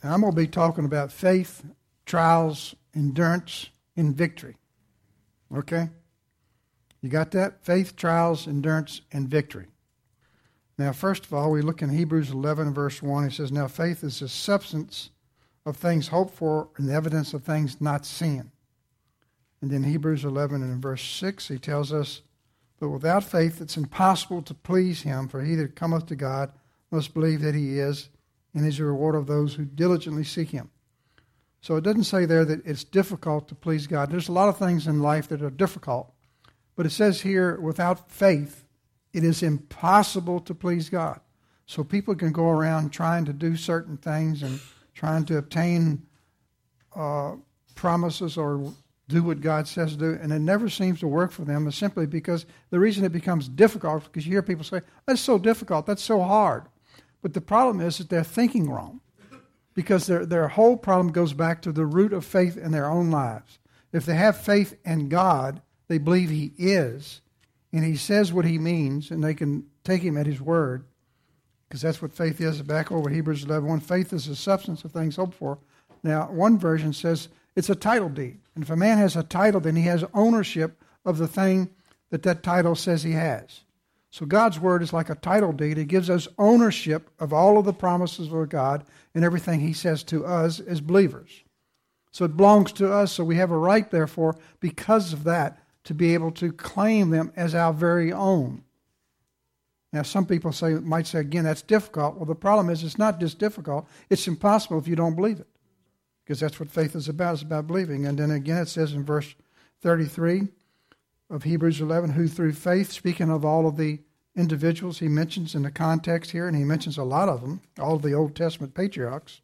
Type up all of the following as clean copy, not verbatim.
And I'm going to be talking about faith, trials, endurance, and victory. Okay? You got that? Faith, trials, endurance, and victory. Now, first of all, we look in Hebrews 11, verse 1. It says, now faith is the substance of things hoped for and the evidence of things not seen. And then Hebrews 11 and in verse 6, he tells us, but without faith it's impossible to please him, for he that cometh to God must believe that he is, and is a reward of those who diligently seek him. So it doesn't say there that it's difficult to please God. There's a lot of things in life that are difficult. But it says here, without faith, it is impossible to please God. So people can go around trying to do certain things and trying to obtain promises or do what God says to do, and it never seems to work for them, is simply because the reason it becomes difficult, because you hear people say, that's so difficult, that's so hard. But the problem is that they're thinking wrong, because their whole problem goes back to the root of faith in their own lives. If they have faith in God, they believe he is, and he says what he means, and they can take him at his word, because that's what faith is. Back over Hebrews 11:1, faith is the substance of things hoped for. Now, one version says it's a title deed. And if a man has a title, then he has ownership of the thing that title says he has. So God's word is like a title deed. It gives us ownership of all of the promises of God and everything he says to us as believers. So it belongs to us, so we have a right, therefore, because of that, to be able to claim them as our very own. Now, some people might say, again, that's difficult. Well, the problem is it's not just difficult. It's impossible if you don't believe it, because that's what faith is about. It's about believing. And then again, it says in verse 33 of Hebrews 11, who through faith, speaking of all of the individuals he mentions in the context here, and he mentions a lot of them, all of the Old Testament patriarchs,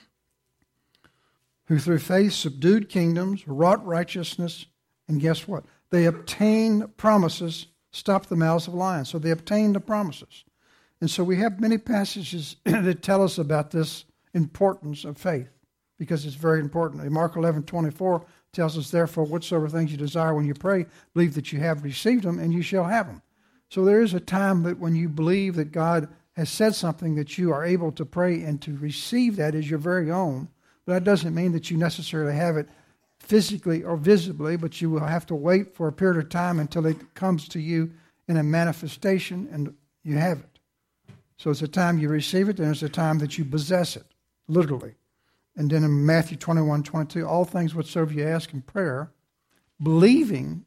who through faith subdued kingdoms, wrought righteousness, and guess what? They obtained promises, stopped the mouths of lions. So they obtained the promises. And so we have many passages that tell us about this importance of faith, because it's very important. Mark 11:24 tells us, therefore, whatsoever things you desire when you pray, believe that you have received them, and you shall have them. So there is a time that when you believe that God has said something, that you are able to pray and to receive that as your very own. But that doesn't mean that you necessarily have it physically or visibly, but you will have to wait for a period of time until it comes to you in a manifestation and you have it. So it's a time you receive it, and it's a time that you possess it, literally. And then in Matthew 21:22, all things whatsoever you ask in prayer, believing,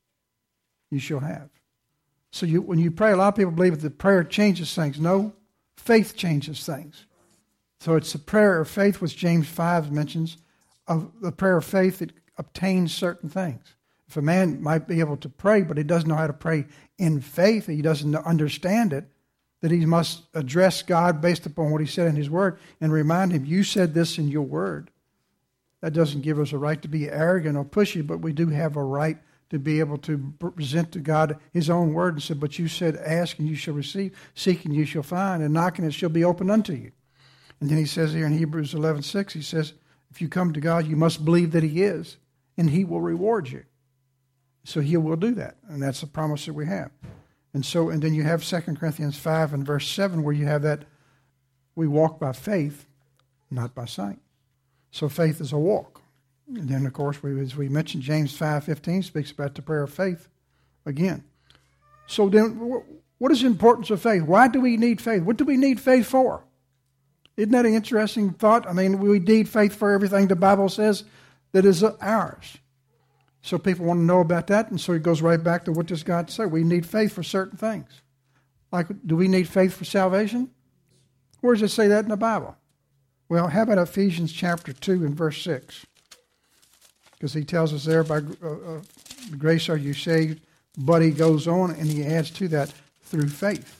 you shall have. So when you pray, a lot of people believe that prayer changes things. No, faith changes things. So it's the prayer of faith, which James 5 mentions, of the prayer of faith that obtains certain things. If a man might be able to pray, but he doesn't know how to pray in faith, he doesn't understand it, that he must address God based upon what he said in his word and remind him, you said this in your word. That doesn't give us a right to be arrogant or pushy, but we do have a right to be able to present to God his own word and say, but you said, ask and you shall receive, seek and you shall find, and knock and it shall be opened unto you. And then he says here in Hebrews 11:6, he says, if you come to God, you must believe that he is, and he will reward you. So he will do that, and that's the promise that we have. And then you have 2 Corinthians 5 and verse 7, where you have that we walk by faith, not by sight. So faith is a walk. And then, of course, as we mentioned, James 5:15 speaks about the prayer of faith again. So then, what is the importance of faith? Why do we need faith? What do we need faith for? Isn't that an interesting thought? I mean, we need faith for everything the Bible says that is ours. So people want to know about that, and so it goes right back to what does God say? We need faith for certain things. Like, do we need faith for salvation? Where does it say that in the Bible? Well, how about Ephesians chapter 2 and verse 6? Because he tells us there, by grace are you saved, but he goes on and he adds to that, through faith.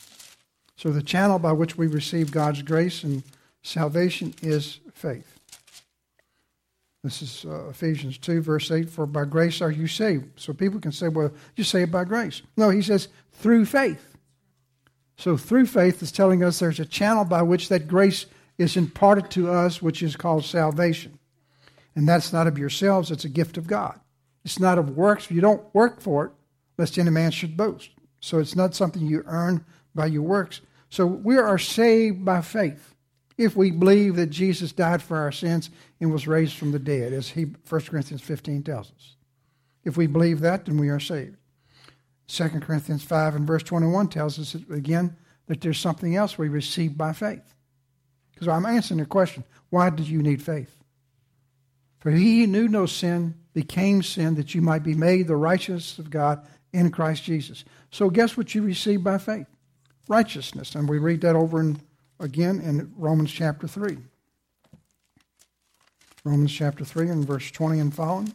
So the channel by which we receive God's grace and salvation is faith. This is Ephesians 2, verse 8, for by grace are you saved. So people can say, well, you're saved by grace. No, he says, through faith. So through faith is telling us there's a channel by which that grace is imparted to us, which is called salvation. And that's not of yourselves, it's a gift of God. It's not of works. You don't work for it, lest any man should boast. So it's not something you earn by your works. So we are saved by faith. if we believe that Jesus died for our sins and was raised from the dead, as 1 Corinthians 15 tells us. If we believe that, then we are saved. 2 Corinthians 5 and verse 21 tells us, again, that there's something else we receive by faith. Because I'm answering the question, why do you need faith? For he who knew no sin became sin that you might be made the righteousness of God in Christ Jesus. So guess what you receive by faith? Righteousness. And we read that over again in Romans chapter 3. Romans chapter 3 and verse 20 and following.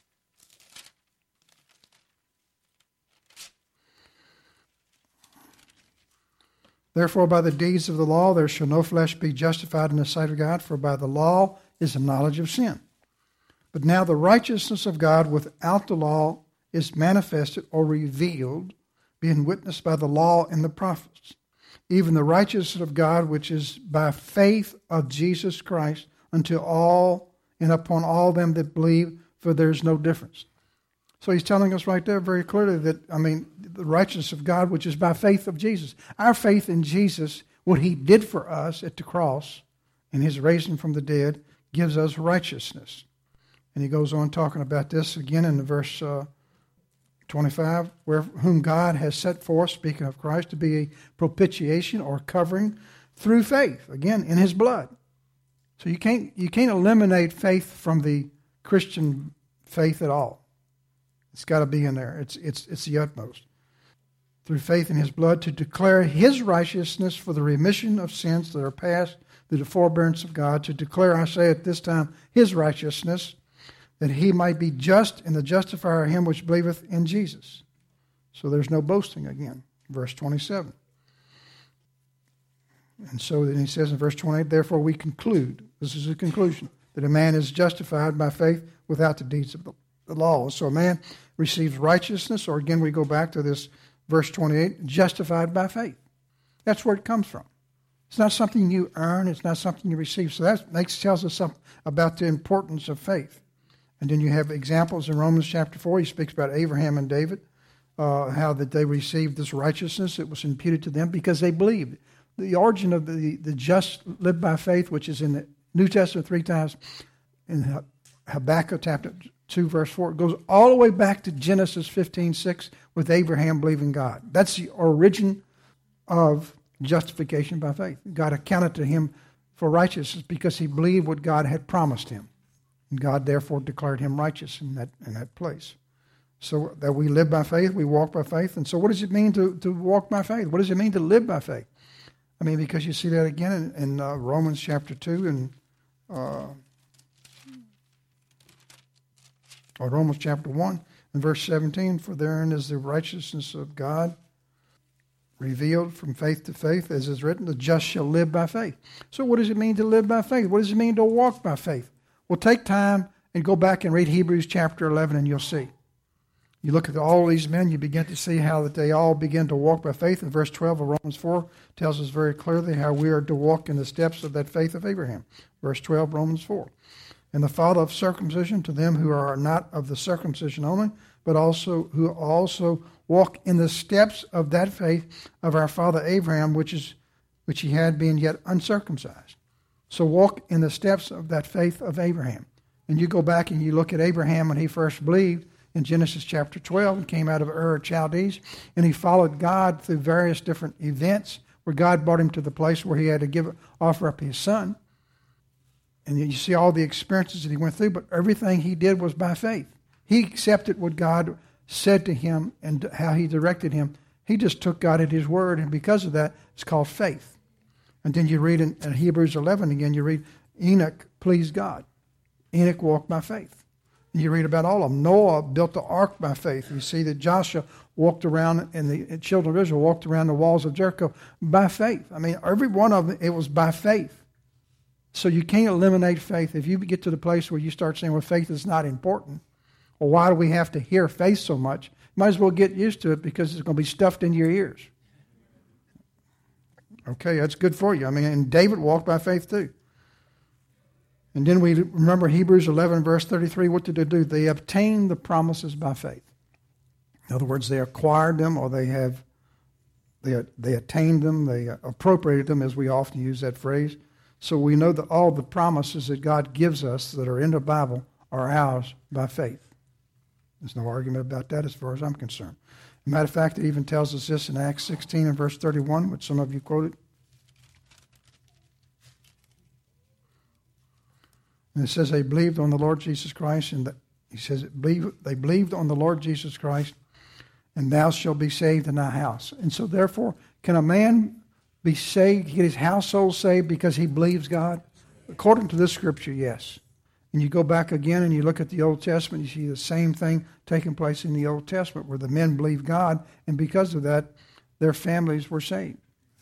Therefore, by the deeds of the law, there shall no flesh be justified in the sight of God, for by the law is the knowledge of sin. But now the righteousness of God without the law is manifested or revealed, being witnessed by the law and the prophets, even the righteousness of God, which is by faith of Jesus Christ unto all and upon all them that believe, for there is no difference. So he's telling us right there very clearly that, the righteousness of God, which is by faith of Jesus. Our faith in Jesus, what he did for us at the cross and his raising from the dead, gives us righteousness. And he goes on talking about this again in verse 25, whom God has set forth, speaking of Christ, to be a propitiation or covering through faith, again, in his blood. So you can't eliminate faith from the Christian faith at all. It's got to be in there. It's the utmost. Through faith in his blood, to declare his righteousness for the remission of sins that are past through the forbearance of God, to declare, I say at this time, his righteousness, that he might be just and the justifier of him which believeth in Jesus. So there's no boasting again. Verse 27. And so then he says in verse 28, therefore we conclude, this is a conclusion, that a man is justified by faith without the deeds of the law. So a man receives righteousness, or again we go back to this verse 28, justified by faith. That's where it comes from. It's not something you earn. It's not something you receive. So that tells us something about the importance of faith. And then you have examples in Romans chapter 4. He speaks about Abraham and David, how that they received this righteousness. It was imputed to them because they believed. The origin of the just live by faith, which is in the New Testament 3 times, in Habakkuk chapter 2, verse 4, it goes all the way back to Genesis 15:6 with Abraham believing God. That's the origin of justification by faith. God accounted to him for righteousness because he believed what God had promised him. And God therefore declared him righteous in that place. So that we live by faith, we walk by faith. And so what does it mean to walk by faith? What does it mean to live by faith? Because you see that again in Romans chapter 2 and or Romans chapter 1 and verse 17, for therein is the righteousness of God revealed from faith to faith, as is written, the just shall live by faith. So what does it mean to live by faith? What does it mean to walk by faith? Well, take time and go back and read Hebrews chapter 11 and you'll see. You look at all these men, you begin to see how that they all begin to walk by faith. And verse 12 of Romans 4 tells us very clearly how we are to walk in the steps of that faith of Abraham. Verse 12, Romans 4. And the father of circumcision to them who are not of the circumcision only, but also who also walk in the steps of that faith of our father Abraham, which he had being yet uncircumcised. So walk in the steps of that faith of Abraham. And you go back and you look at Abraham when he first believed in Genesis chapter 12 and came out of Ur of Chaldees, and he followed God through various different events where God brought him to the place where he had to offer up his son. And you see all the experiences that he went through, but everything he did was by faith. He accepted what God said to him and how he directed him. He just took God at his word, and because of that, it's called faith. And then you read in Hebrews 11 again, you read Enoch pleased God. Enoch walked by faith. And you read about all of them. Noah built the ark by faith. You see that Joshua walked around, and the children of Israel walked around the walls of Jericho by faith. Every one of them, it was by faith. So you can't eliminate faith. If you get to the place where you start saying, well, faith is not important, or why do we have to hear faith so much? You might as well get used to it because it's going to be stuffed into your ears. Okay, that's good for you. And David walked by faith too. And then we remember Hebrews 11, verse 33, what did they do? They obtained the promises by faith. In other words, they acquired them, or they attained them, they appropriated them, as we often use that phrase. So we know that all the promises that God gives us that are in the Bible are ours by faith. There's no argument about that as far as I'm concerned. As a matter of fact, it even tells us this in Acts 16 and verse 31, which some of you quoted. And it says they believed on the Lord Jesus Christ, and he says they believed on the Lord Jesus Christ, and thou shalt be saved in thy house. And so therefore, can a man be saved, get his household saved because he believes God? According to this scripture, yes. And you go back again and you look at the Old Testament, you see the same thing taking place in the Old Testament where the men believed God, and because of that, their families were saved.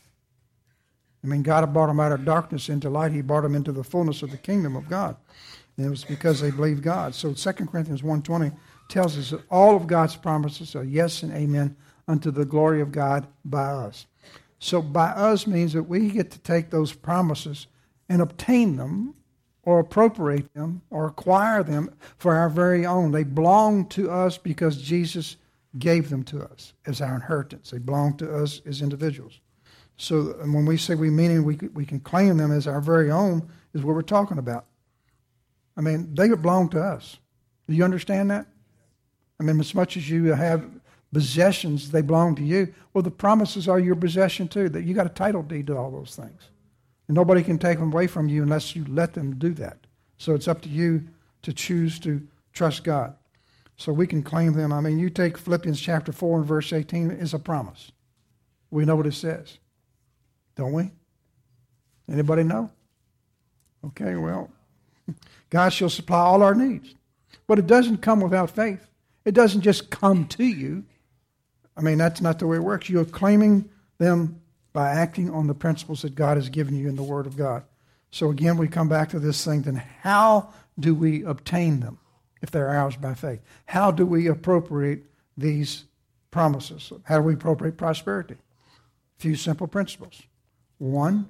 I mean, God had brought them out of darkness into light. He brought them into the fullness of the kingdom of God. And it was because they believed God. So 2 Corinthians 1:20 tells us that all of God's promises are yes and amen unto the glory of God by us. So by us means that we get to take those promises and obtain them or appropriate them or acquire them for our very own. They belong to us because Jesus gave them to us as our inheritance. They belong to us as individuals. So when we say we can claim them as our very own is what we're talking about. I mean, they belong to us. Do you understand that? I mean, as much as you have possessions, they belong to you. Well, the promises are your possession too. That you got a title deed to all those things. And nobody can take them away from you unless you let them do that. So it's up to you to choose to trust God. So we can claim them. I mean, you take Philippians chapter 4 and verse 18 is a promise. We know what it says. Don't we? Anybody know? Okay, well, God shall supply all our needs. But it doesn't come without faith. It doesn't just come to you. I mean, that's not the way it works. You're claiming them by acting on the principles that God has given you in the Word of God. So again, we come back to this thing, then how do we obtain them if they're ours by faith? How do we appropriate these promises? How do we appropriate prosperity? A few simple principles. One,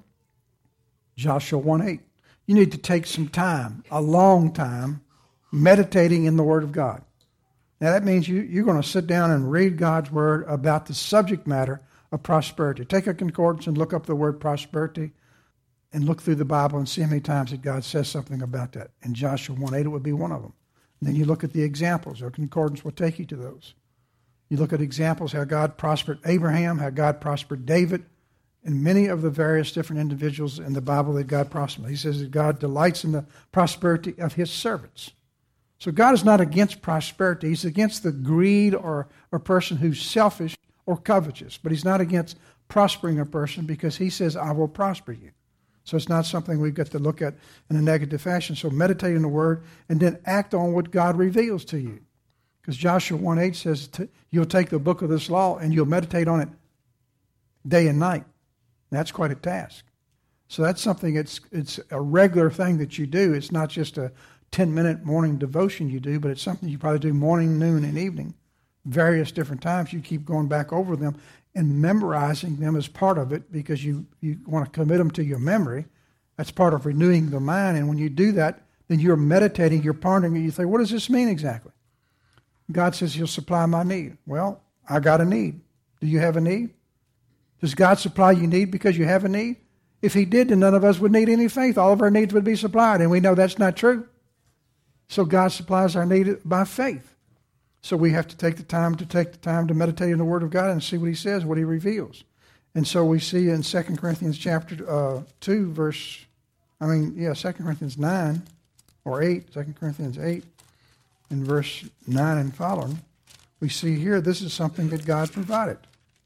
Joshua 1:8. You need to take some time, a long time, meditating in the Word of God. Now that means you're going to sit down and read God's Word about the subject matter of prosperity. Take a concordance and look up the word prosperity and look through the Bible and see how many times that God says something about that. In Joshua 1:8, it would be one of them. And then you look at the examples. A concordance will take you to those. You look at examples, how God prospered Abraham, how God prospered David, and many of the various different individuals in the Bible that God prospered. He says that God delights in the prosperity of His servants. So God is not against prosperity. He's against the greed or a person who's selfish or covetous. But He's not against prospering a person because He says, I will prosper you. So it's not something we've got to look at in a negative fashion. So meditate in the Word and then act on what God reveals to you. Because Joshua 1:8 says you'll take the book of this law and you'll meditate on it day and night. That's quite a task. So that's something, it's a regular thing that you do. It's not just a 10-minute morning devotion you do, but it's something you probably do morning, noon, and evening. Various different times you keep going back over them and memorizing them as part of it because you want to commit them to your memory. That's part of renewing the mind. And when you do that, then you're meditating, you're pondering, and you think, what does this mean exactly? God says He'll supply my need. Well, I got a need. Do you have a need? Does God supply your need because you have a need? If He did, then none of us would need any faith. All of our needs would be supplied, and we know that's not true. So God supplies our need by faith. So we have to take the time to meditate in the Word of God and see what He says, what He reveals. And so we see in 2 Corinthians chapter 2, 2 Corinthians 9 or 8, 2 Corinthians 8, in verse 9 and following, we see here this is something that God provided.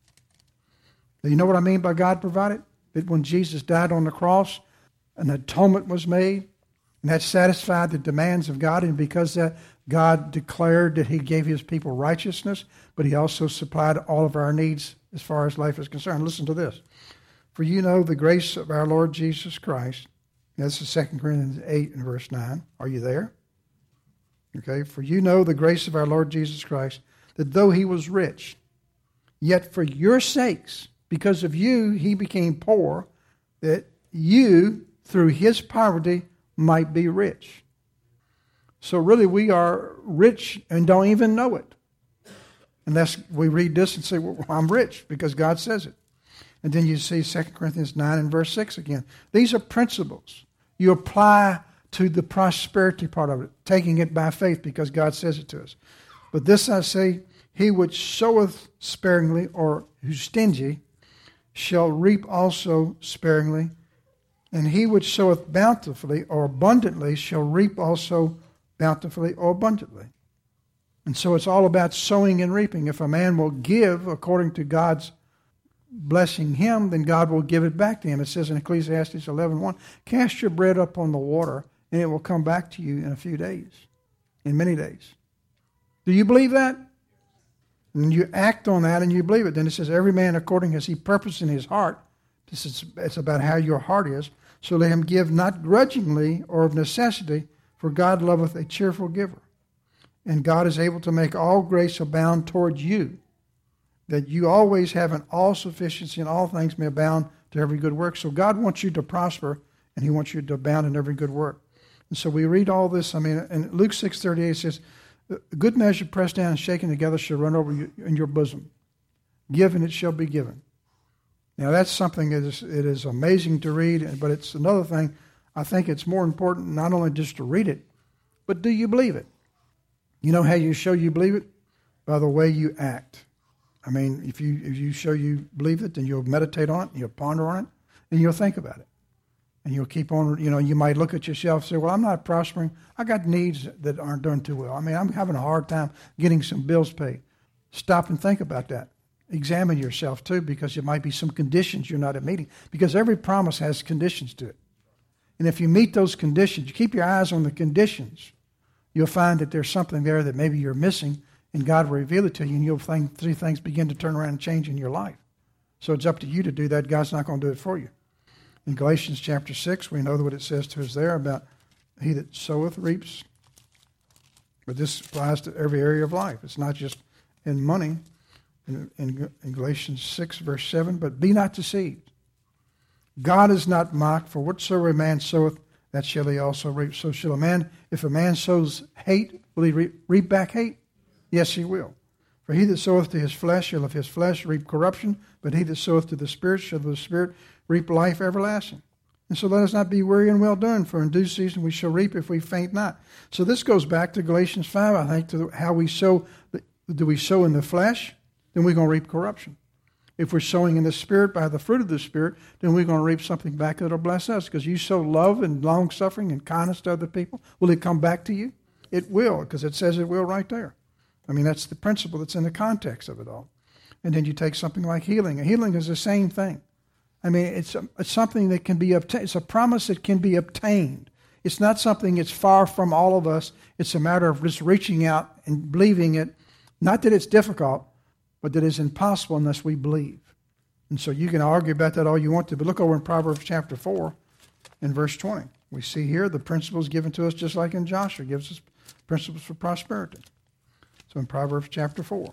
Now, you know what I mean by God provided? That when Jesus died on the cross, an atonement was made, and that satisfied the demands of God, and because that God declared that He gave His people righteousness, but He also supplied all of our needs as far as life is concerned. Listen to this. For you know the grace of our Lord Jesus Christ. This is 2 Corinthians 8 and verse 9. Are you there? Okay. For you know the grace of our Lord Jesus Christ, that though He was rich, yet for your sakes, because of you, He became poor, that you, through His poverty, might be rich. So really we are rich and don't even know it. Unless we read this and say, well, I'm rich because God says it. And then you see 2 Corinthians 9 and verse 6 again. These are principles you apply to the prosperity part of it, taking it by faith because God says it to us. But this I say, he which soweth sparingly or who's stingy shall reap also sparingly, and he which soweth bountifully or abundantly shall reap also bountifully or abundantly. And so it's all about sowing and reaping. If a man will give according to God's blessing him, then God will give it back to him. It says in Ecclesiastes 11:1, cast your bread up on the water, and it will come back to you in a few days, in many days. Do you believe that? And you act on that and you believe it. Then it says, every man according as he purposed in his heart. It's about how your heart is. So let him give not grudgingly or of necessity, for God loveth a cheerful giver. And God is able to make all grace abound towards you, that you always have an all sufficiency in all things may abound to every good work. So God wants you to prosper, and he wants you to abound in every good work. And so we read all this. In Luke 6:38 it says, a good measure pressed down and shaken together shall run over you in your bosom. Give and it shall be given. Now that's something that it is amazing to read, but it's another thing. I think it's more important not only just to read it, but do you believe it? You know how you show you believe it? By the way you act. If you show you believe it, then you'll meditate on it, and you'll ponder on it, and you'll think about it. And you'll keep on, you might look at yourself and say, well, I'm not prospering. I got needs that aren't doing too well. I'm having a hard time getting some bills paid. Stop and think about that. Examine yourself too, because there might be some conditions you're not meeting. Because every promise has conditions to it. And if you meet those conditions, you keep your eyes on the conditions, you'll find that there's something there that maybe you're missing, and God will reveal it to you, and you'll see things begin to turn around and change in your life. So it's up to you to do that. God's not going to do it for you. In Galatians chapter 6, we know what it says to us there about he that soweth reaps. But this applies to every area of life. It's not just in money. In Galatians 6, verse 7, but be not deceived. God is not mocked, for whatsoever a man soweth, that shall he also reap. So shall a man, if a man sows hate, will he reap back hate? Yes, he will. For he that soweth to his flesh shall of his flesh reap corruption, but he that soweth to the Spirit shall of the Spirit reap life everlasting. And so let us not be weary in well-doing, for in due season we shall reap if we faint not. So this goes back to Galatians 5, I think, to how we sow. Do we sow in the flesh? Then we're going to reap corruption. If we're sowing in the Spirit by the fruit of the Spirit, then we're going to reap something back that will bless us. Because you sow love and long-suffering and kindness to other people, will it come back to you? It will, because it says it will right there. That's the principle that's in the context of it all. And then you take something like healing. Healing is the same thing. It's something that can be obtained. It's a promise that can be obtained. It's not something that's far from all of us. It's a matter of just reaching out and believing it. Not that it's difficult, but that it's impossible unless we believe. And so you can argue about that all you want to, but look over in Proverbs chapter 4 in verse 20. We see here the principles given to us just like in Joshua, gives us principles for prosperity. So in Proverbs chapter 4,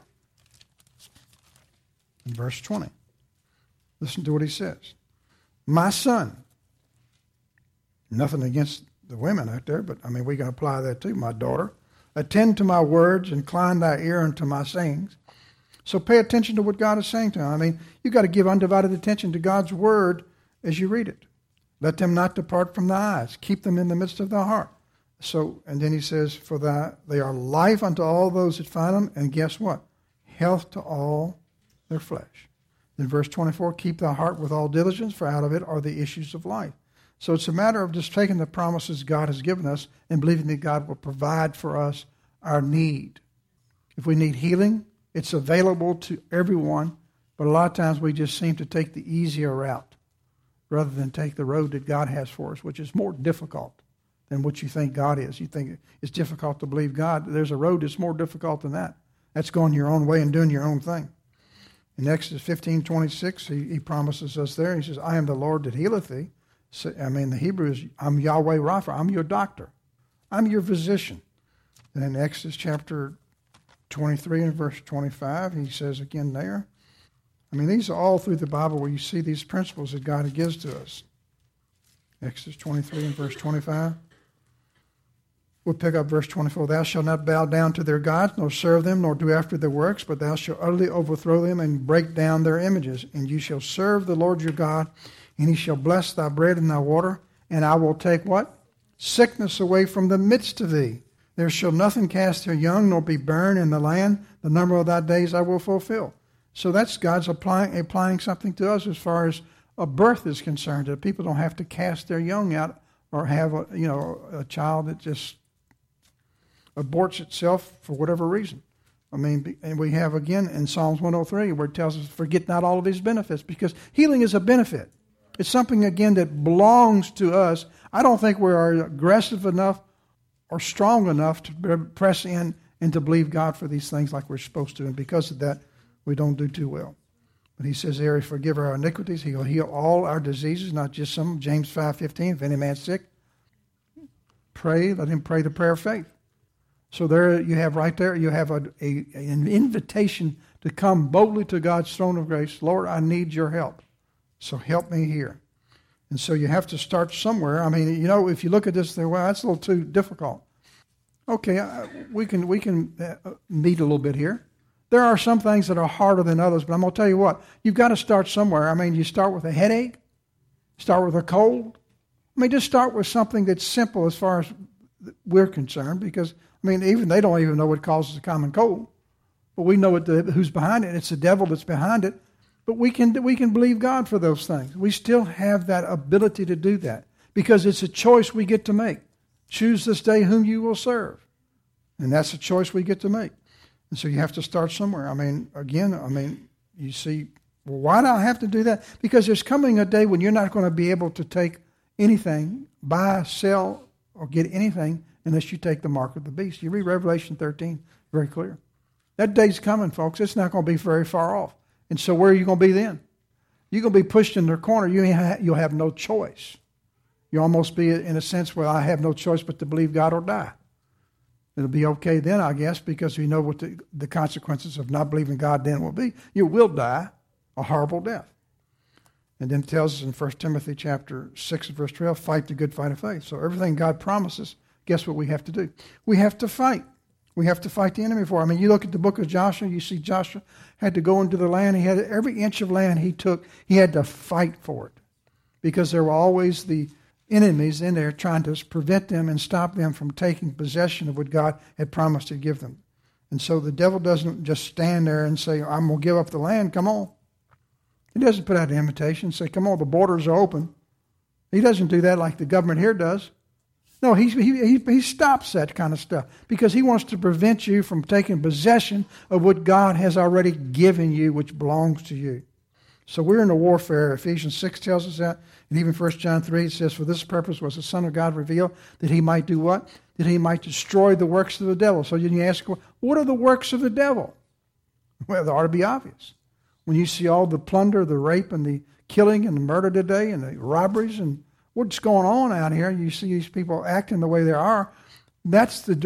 in verse 20, listen to what he says. My son, nothing against the women out there, but we can apply that too. My daughter, attend to my words, incline thy ear unto my sayings. So pay attention to what God is saying to him. You've got to give undivided attention to God's word as you read it. Let them not depart from thy eyes. Keep them in the midst of thy heart. So, and then he says, for they are life unto all those that find them, and guess what? Health to all their flesh. Then verse 24, keep thy heart with all diligence, for out of it are the issues of life. So it's a matter of just taking the promises God has given us and believing that God will provide for us our need. If we need healing, it's available to everyone, but a lot of times we just seem to take the easier route rather than take the road that God has for us, which is more difficult than what you think God is. You think it's difficult to believe God. There's a road that's more difficult than that. That's going your own way and doing your own thing. In Exodus 15:26, he promises us there. He says, I am the Lord that healeth thee. So, the Hebrew is, I'm Yahweh Rapha. I'm your doctor. I'm your physician. And in Exodus chapter 23 and verse 25, he says again there. These are all through the Bible where you see these principles that God gives to us. Exodus 23 and verse 25. We'll pick up verse 24. Thou shalt not bow down to their gods, nor serve them, nor do after their works, but thou shalt utterly overthrow them and break down their images. And you shall serve the Lord your God, and he shall bless thy bread and thy water, and I will take what? Sickness away from the midst of thee. There shall nothing cast their young, nor be burned in the land. The number of thy days I will fulfill. So that's God's applying something to us as far as a birth is concerned, that people don't have to cast their young out or have a child that just aborts itself for whatever reason. I mean, and we have again in Psalms 103 where it tells us, forget not all of his benefits, because healing is a benefit. It's something, again, that belongs to us. I don't think we are aggressive enough or strong enough to press in and to believe God for these things like we're supposed to. And because of that, we don't do too well. But he says there, forgive our iniquities. He'll heal all our diseases, not just some. James 5:15, if any man's sick, pray, let him pray the prayer of faith. So there you have right there, you have an invitation to come boldly to God's throne of grace. Lord, I need your help. So help me here. And so you have to start somewhere. I mean, if you look at this, well, that's a little too difficult. Okay, we can meet a little bit here. There are some things that are harder than others, but I'm going to tell you what, you've got to start somewhere. I mean, you start with a headache, start with a cold. I mean, just start with something that's simple as far as we're concerned, because, I mean, even they don't even know what causes a common cold. But we know who's behind it. It's the devil that's behind it. But we can believe God for those things. We still have that ability to do that because it's a choice we get to make. Choose this day whom you will serve. And that's a choice we get to make. And so you have to start somewhere. I mean, you see, well, why do I have to do that? Because there's coming a day when you're not going to be able to take anything, buy, sell, or get anything unless you take the mark of the beast. You read Revelation 13, very clear. That day's coming, folks. It's not going to be very far off. And so where are you going to be then? You're going to be pushed in the corner. You'll have no choice. You'll almost be in a sense where I have no choice but to believe God or die. It'll be okay then, I guess, because we know what the consequences of not believing God then will be. You will die a horrible death. And then it tells us in 1 Timothy chapter 6 and verse 12, fight the good fight of faith. So everything God promises, guess what we have to do? We have to fight. We have to fight the enemy for it. I mean, you look at the book of Joshua, you see Joshua had to go into the land. He had every inch of land he took, he had to fight for it. Because there were always the enemies in there trying to prevent them and stop them from taking possession of what God had promised to give them. And so the devil doesn't just stand there and say, I'm going to give up the land, come on. He doesn't put out an invitation and say, come on, the borders are open. He doesn't do that like the government here does. No, he stops that kind of stuff because he wants to prevent you from taking possession of what God has already given you, which belongs to you. So we're in a warfare. Ephesians 6 tells us that. And even 1 John 3 says, for this purpose was the Son of God revealed, that he might do what? That he might destroy the works of the devil. So you ask, what are the works of the devil? Well, they ought to be obvious. When you see all the plunder, the rape, and the killing, and the murder today, and the robberies, and what's going on out here, you see these people acting the way they are, that's the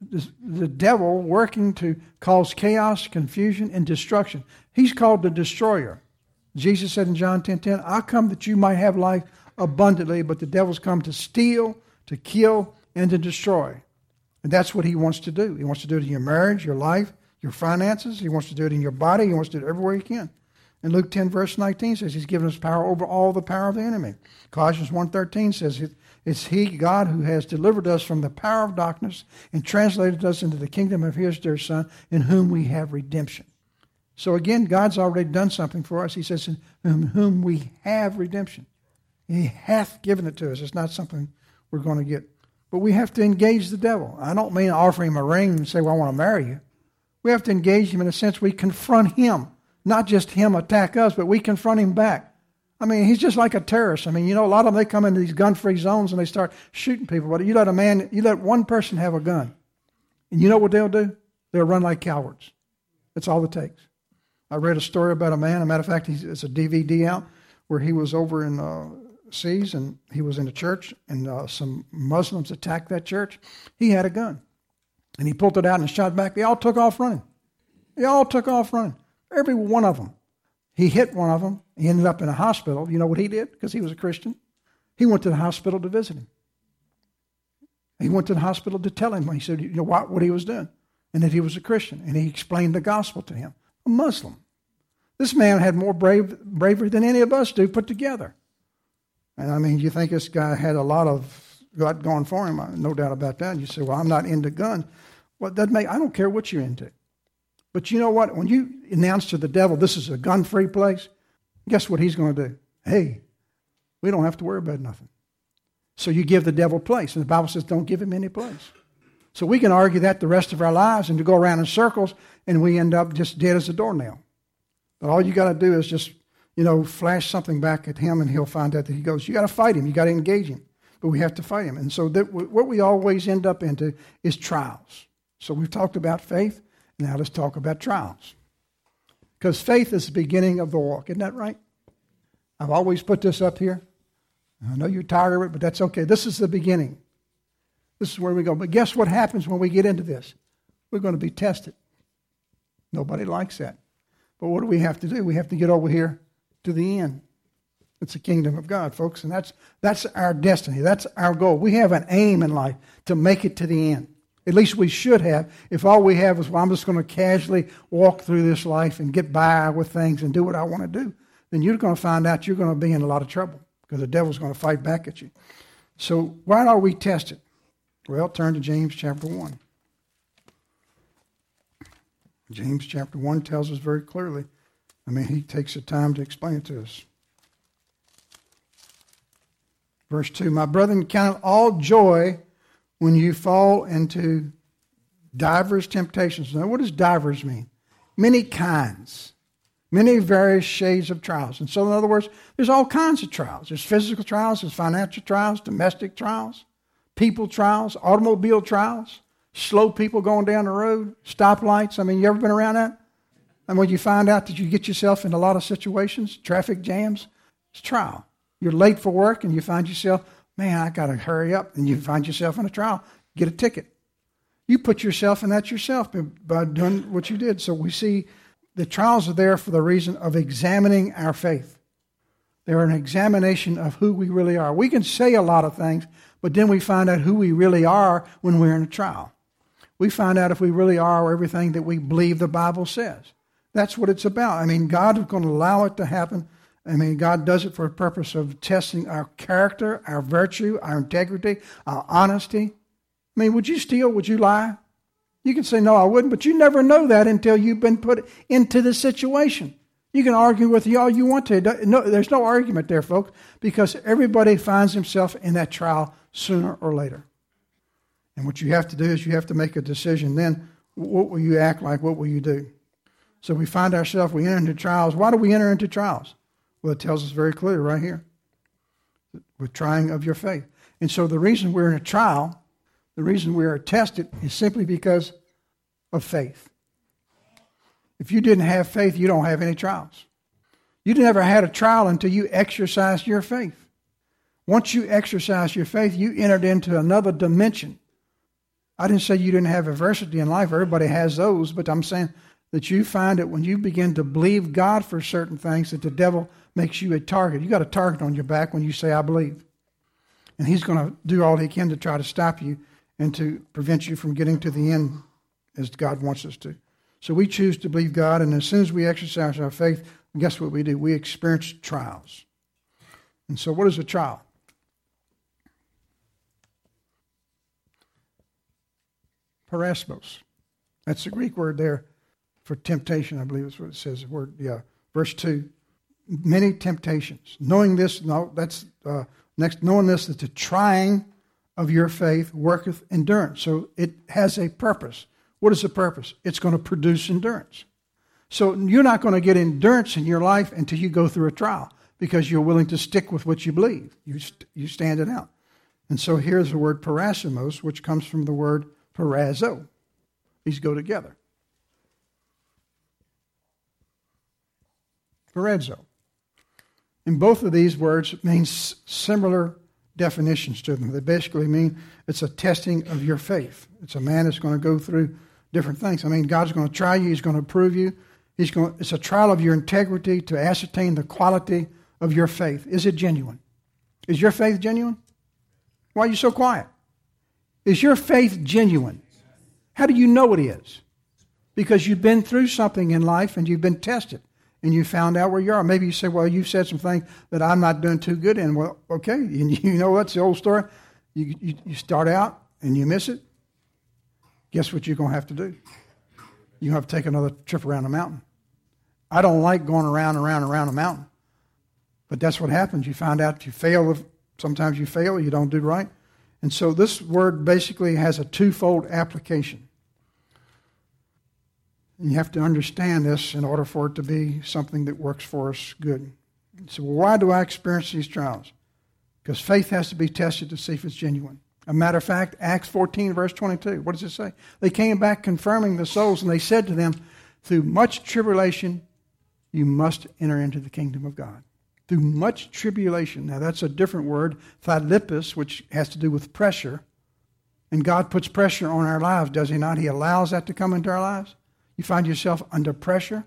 devil working to cause chaos, confusion, and destruction. He's called the destroyer. Jesus said in John 10:10, I come that you might have life abundantly, but the devil's come to steal, to kill, and to destroy. And that's what he wants to do. He wants to do it in your marriage, your life, your finances. He wants to do it in your body. He wants to do it everywhere he can. And Luke 10 verse 19 says he's given us power over all the power of the enemy. Colossians 1:13 says it's he, God, who has delivered us from the power of darkness and translated us into the kingdom of his dear Son, in whom we have redemption. So again, God's already done something for us. He says, in whom we have redemption. He hath given it to us. It's not something we're going to get. But we have to engage the devil. I don't mean offer him a ring and say, well, I want to marry you. We have to engage him in a sense we confront him. Not just him attack us, but we confront him back. I mean, he's just like a terrorist. I mean, a lot of them, they come into these gun-free zones and they start shooting people. But you let one person have a gun. And you know what they'll do? They'll run like cowards. That's all it takes. I read a story about a man. As a matter of fact, it's a DVD out where he was over in seas and he was in a church and some Muslims attacked that church. He had a gun and he pulled it out and shot back. They all took off running. Every one of them. He hit one of them. He ended up in a hospital. You know what he did? Because he was a Christian. He went to the hospital to visit him. He went to the hospital to tell him. He said, you know what he was doing, and that he was a Christian. And he explained the gospel to him. A Muslim. This man had more bravery than any of us do put together. And I mean, you think this guy had a lot of God going for him? No doubt about that. And you say, well, I'm not into guns. Well, I don't care what you're into. But you know what? When you announce to the devil, this is a gun-free place, guess what he's going to do? Hey, we don't have to worry about nothing. So you give the devil place. And the Bible says don't give him any place. So we can argue that the rest of our lives and to go around in circles, and we end up just dead as a doornail. But all you got to do is just, flash something back at him, and he'll find out that he goes. You got to fight him. You got to engage him. But we have to fight him. And so what we always end up into is trials. So we've talked about faith. Now let's talk about trials. Because faith is the beginning of the walk. Isn't that right? I've always put this up here. I know you're tired of it, but that's okay. This is the beginning. This is where we go. But guess what happens when we get into this? We're going to be tested. Nobody likes that. But what do we have to do? We have to get over here to the end. It's the kingdom of God, folks, and that's our destiny. That's our goal. We have an aim in life to make it to the end. At least we should have. If all we have is, well, I'm just going to casually walk through this life and get by with things and do what I want to do, then you're going to find out you're going to be in a lot of trouble because the devil's going to fight back at you. So why are we tested? Well, turn to James chapter 1. James chapter 1 tells us very clearly. He takes the time to explain it to us. Verse 2, my brethren, count it all joy when you fall into divers temptations. Now, what does divers mean? Many kinds. Many various shades of trials. And so, in other words, there's all kinds of trials. There's physical trials, there's financial trials, domestic trials, people trials, automobile trials, slow people going down the road, stoplights. You ever been around that? And when you find out that you get yourself in a lot of situations, traffic jams, it's a trial. You're late for work and you find yourself, man, I got to hurry up. And you find yourself in a trial, get a ticket. You put yourself in that yourself by doing what you did. So we see the trials are there for the reason of examining our faith. They're an examination of who we really are. We can say a lot of things, but then we find out who we really are when we're in a trial. We find out if we really are everything that we believe the Bible says. That's what it's about. God is going to allow it to happen. God does it for a purpose of testing our character, our virtue, our integrity, our honesty. Would you steal? Would you lie? You can say, no, I wouldn't, but you never know that until you've been put into the situation. You can argue with you all you want to. No, there's no argument there, folks, because everybody finds himself in that trial sooner or later. And what you have to do is you have to make a decision. Then, what will you act like? What will you do? So we find ourselves, we enter into trials. Why do we enter into trials? Well, it tells us very clearly right here. With trying of your faith. And so the reason we're in a trial, the reason we are tested is simply because of faith. If you didn't have faith, you don't have any trials. You never had a trial until you exercised your faith. Once you exercise your faith, you entered into another dimension. I didn't say you didn't have adversity in life. Everybody has those, but I'm saying that you find that when you begin to believe God for certain things, that the devil makes you a target. You got a target on your back when you say, I believe. And he's going to do all he can to try to stop you and to prevent you from getting to the end as God wants us to. So we choose to believe God, and as soon as we exercise our faith, guess what we do? We experience trials. And so what is a trial? Parasmos. That's the Greek word there for temptation, I believe is what it says. The word, verse 2. Many temptations. Knowing this, knowing this, that the trying of your faith worketh endurance. So it has a purpose. What is the purpose? It's going to produce endurance. So you're not going to get endurance in your life until you go through a trial because you're willing to stick with what you believe. You stand it out. And so here's the word parasmos, which comes from the word parazo. These go together. Parazo. And both of these words mean similar definitions to them. They basically mean it's a testing of your faith. It's a man that's going to go through different things. God's going to try you. He's going to prove you. It's a trial of your integrity to ascertain the quality of your faith. Is it genuine? Is your faith genuine? Why are you so quiet? Is your faith genuine? How do you know it is? Because you've been through something in life and you've been tested and you found out where you are. Maybe you say, well, you've said some things that I'm not doing too good in. Well, okay, and you know what's the old story? You start out and you miss it. Guess what you're going to have to do? You're going to have to take another trip around the mountain. I don't like going around a mountain. But that's what happens. You find out you fail. Sometimes you fail, you don't do right. And so this word basically has a twofold application. And you have to understand this in order for it to be something that works for us good. So why do I experience these trials? Because faith has to be tested to see if it's genuine. A matter of fact, Acts 14, verse 22, what does it say? They came back confirming the souls, and they said to them, through much tribulation, you must enter into the kingdom of God. Through much tribulation. Now that's a different word, thalipis, which has to do with pressure. And God puts pressure on our lives, does He not? He allows that to come into our lives. You find yourself under pressure.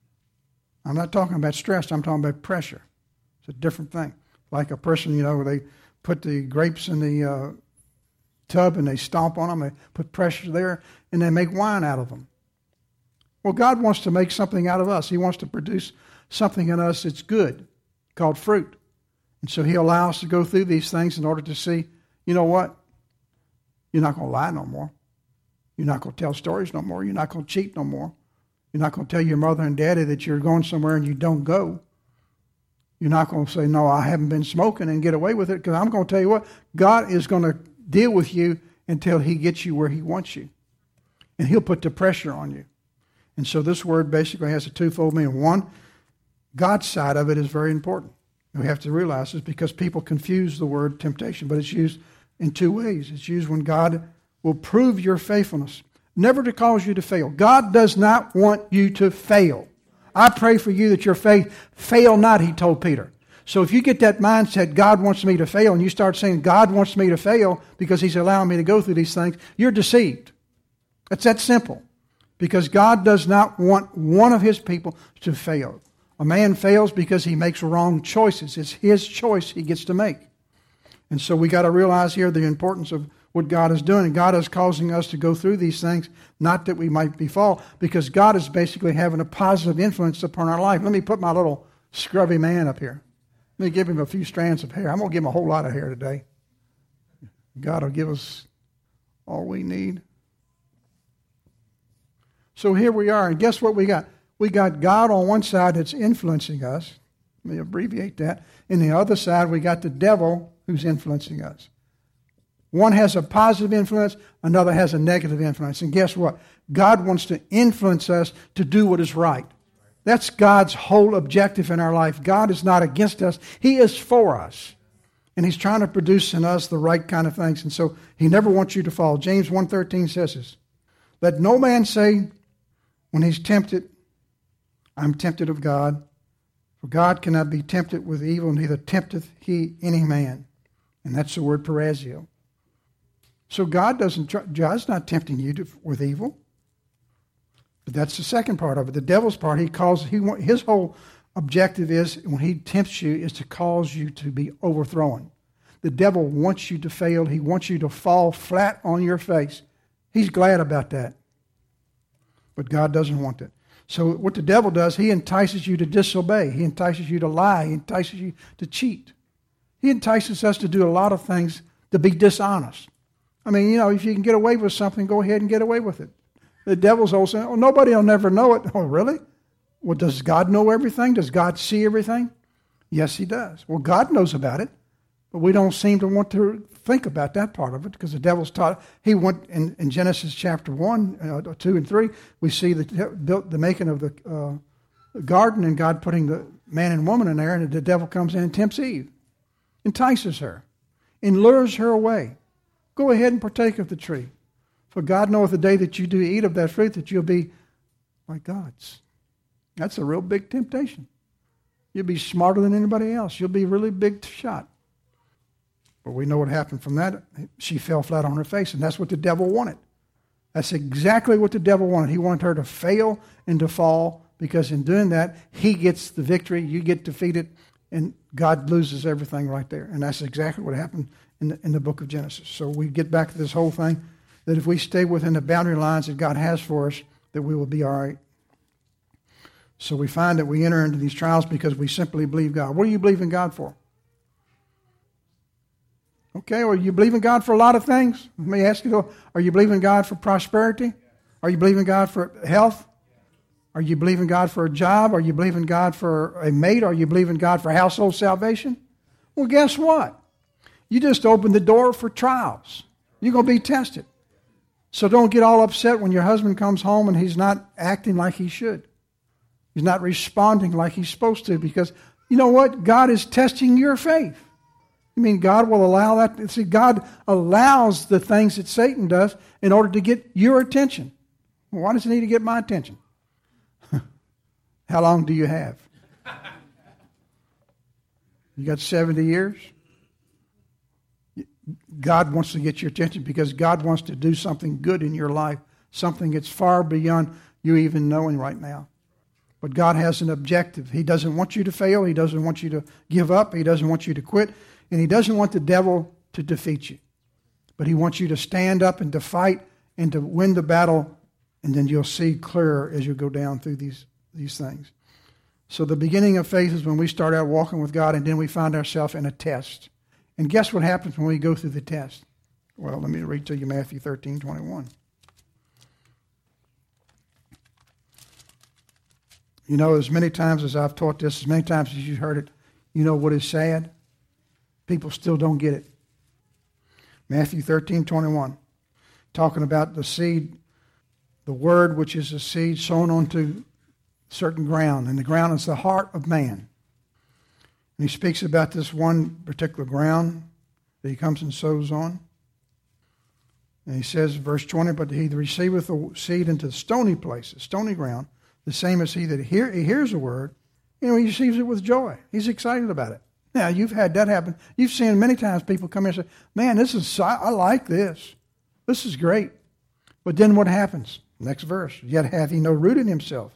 I'm not talking about stress, I'm talking about pressure. It's a different thing. Like a person, where they put the grapes in the tub and they stomp on them, they put pressure there, and they make wine out of them. Well, God wants to make something out of us. He wants to produce something in us that's good, called fruit. And so He allows us to go through these things in order to see, you know what? You're not going to lie no more. You're not going to tell stories no more. You're not going to cheat no more. You're not going to tell your mother and daddy that you're going somewhere and you don't go. You're not going to say, no, I haven't been smoking and get away with it, because I'm going to tell you what, God is going to deal with you until He gets you where He wants you. And He'll put the pressure on you. And so this word basically has a twofold meaning. One, God's side of it is very important. We have to realize this because people confuse the word temptation, but it's used in two ways. It's used when God will prove your faithfulness, never to cause you to fail. God does not want you to fail. I pray for you that your faith fail not, He told Peter. So if you get that mindset, God wants me to fail, and you start saying, God wants me to fail because He's allowing me to go through these things, you're deceived. It's that simple. Because God does not want one of His people to fail. A man fails because he makes wrong choices. It's his choice he gets to make. And so we got to realize here the importance of what God is doing. And God is causing us to go through these things, not that we might befall, because God is basically having a positive influence upon our life. Let me put my little scrubby man up here. Let me give him a few strands of hair. I'm going to give him a whole lot of hair today. God will give us all we need. So here we are, and guess what we got? We got God on one side that's influencing us. Let me abbreviate that. And the other side, we got the devil who's influencing us. One has a positive influence, another has a negative influence. And guess what? God wants to influence us to do what is right. That's God's whole objective in our life. God is not against us. He is for us. And He's trying to produce in us the right kind of things. And so He never wants you to fall. James 1:13 says this. Let no man say when he's tempted, I'm tempted of God. For God cannot be tempted with evil, neither tempteth He any man. And that's the word perazio. So God's not tempting you with evil. But that's the second part of it. The devil's part, his whole objective is, when he tempts you, is to cause you to be overthrown. The devil wants you to fail. He wants you to fall flat on your face. He's glad about that. But God doesn't want that. So what the devil does, he entices you to disobey. He entices you to lie. He entices you to cheat. He entices us to do a lot of things to be dishonest. I mean, if you can get away with something, go ahead and get away with it. The devil's always saying, nobody will never know it. Oh, really? Well, does God know everything? Does God see everything? Yes, He does. Well, God knows about it, but we don't seem to want to think about that part of it because the devil's taught. He went in Genesis chapter 1, 2, and 3, we see the making of the garden and God putting the man and woman in there, and the devil comes in and tempts Eve, entices her, and lures her away. Go ahead and partake of the tree. For God knoweth the day that you do eat of that fruit that you'll be like gods. That's a real big temptation. You'll be smarter than anybody else. You'll be really big shot. But we know what happened from that. She fell flat on her face, and that's what the devil wanted. That's exactly what the devil wanted. He wanted her to fail and to fall, because in doing that, he gets the victory, you get defeated, and God loses everything right there. And that's exactly what happened in the book of Genesis. So we get back to this whole thing, that if we stay within the boundary lines that God has for us, that we will be all right. So we find that we enter into these trials because we simply believe God. What do you believe in God for? Okay, well, you believe in God for a lot of things. Let me ask you, are you believing God for prosperity? Are you believing God for health? Are you believing God for a job? Are you believing God for a mate? Are you believing God for household salvation? Well, guess what? You just opened the door for trials. You're going to be tested. So don't get all upset when your husband comes home and he's not acting like he should. He's not responding like he's supposed to, because you know what? God is testing your faith. You mean God will allow that? See, God allows the things that Satan does in order to get your attention. Well, why does he need to get my attention? How long do you have? You got 70 years? God wants to get your attention because God wants to do something good in your life, something that's far beyond you even knowing right now. But God has an objective. He doesn't want you to fail. He doesn't want you to give up. He doesn't want you to quit. And He doesn't want the devil to defeat you. But He wants you to stand up and to fight and to win the battle, and then you'll see clearer as you go down through these things. So the beginning of faith is when we start out walking with God, and then we find ourselves in a test. And guess what happens when we go through the test? Well, let me read to you Matthew 13:21. You know, as many times as I've taught this, as many times as you've heard it, you know what is sad? People still don't get it. Matthew 13:21, talking about the seed, the word which is a seed sown onto certain ground, and the ground is the heart of man. And he speaks about this one particular ground that he comes and sows on. And he says, verse 20, but he that receiveth the seed into the stony places, stony ground, the same as he that hears the word, he receives it with joy. He's excited about it. Now, you've had that happen. You've seen many times people come in and say, man, I like this. This is great. But then what happens? Next verse, yet hath he no root in himself.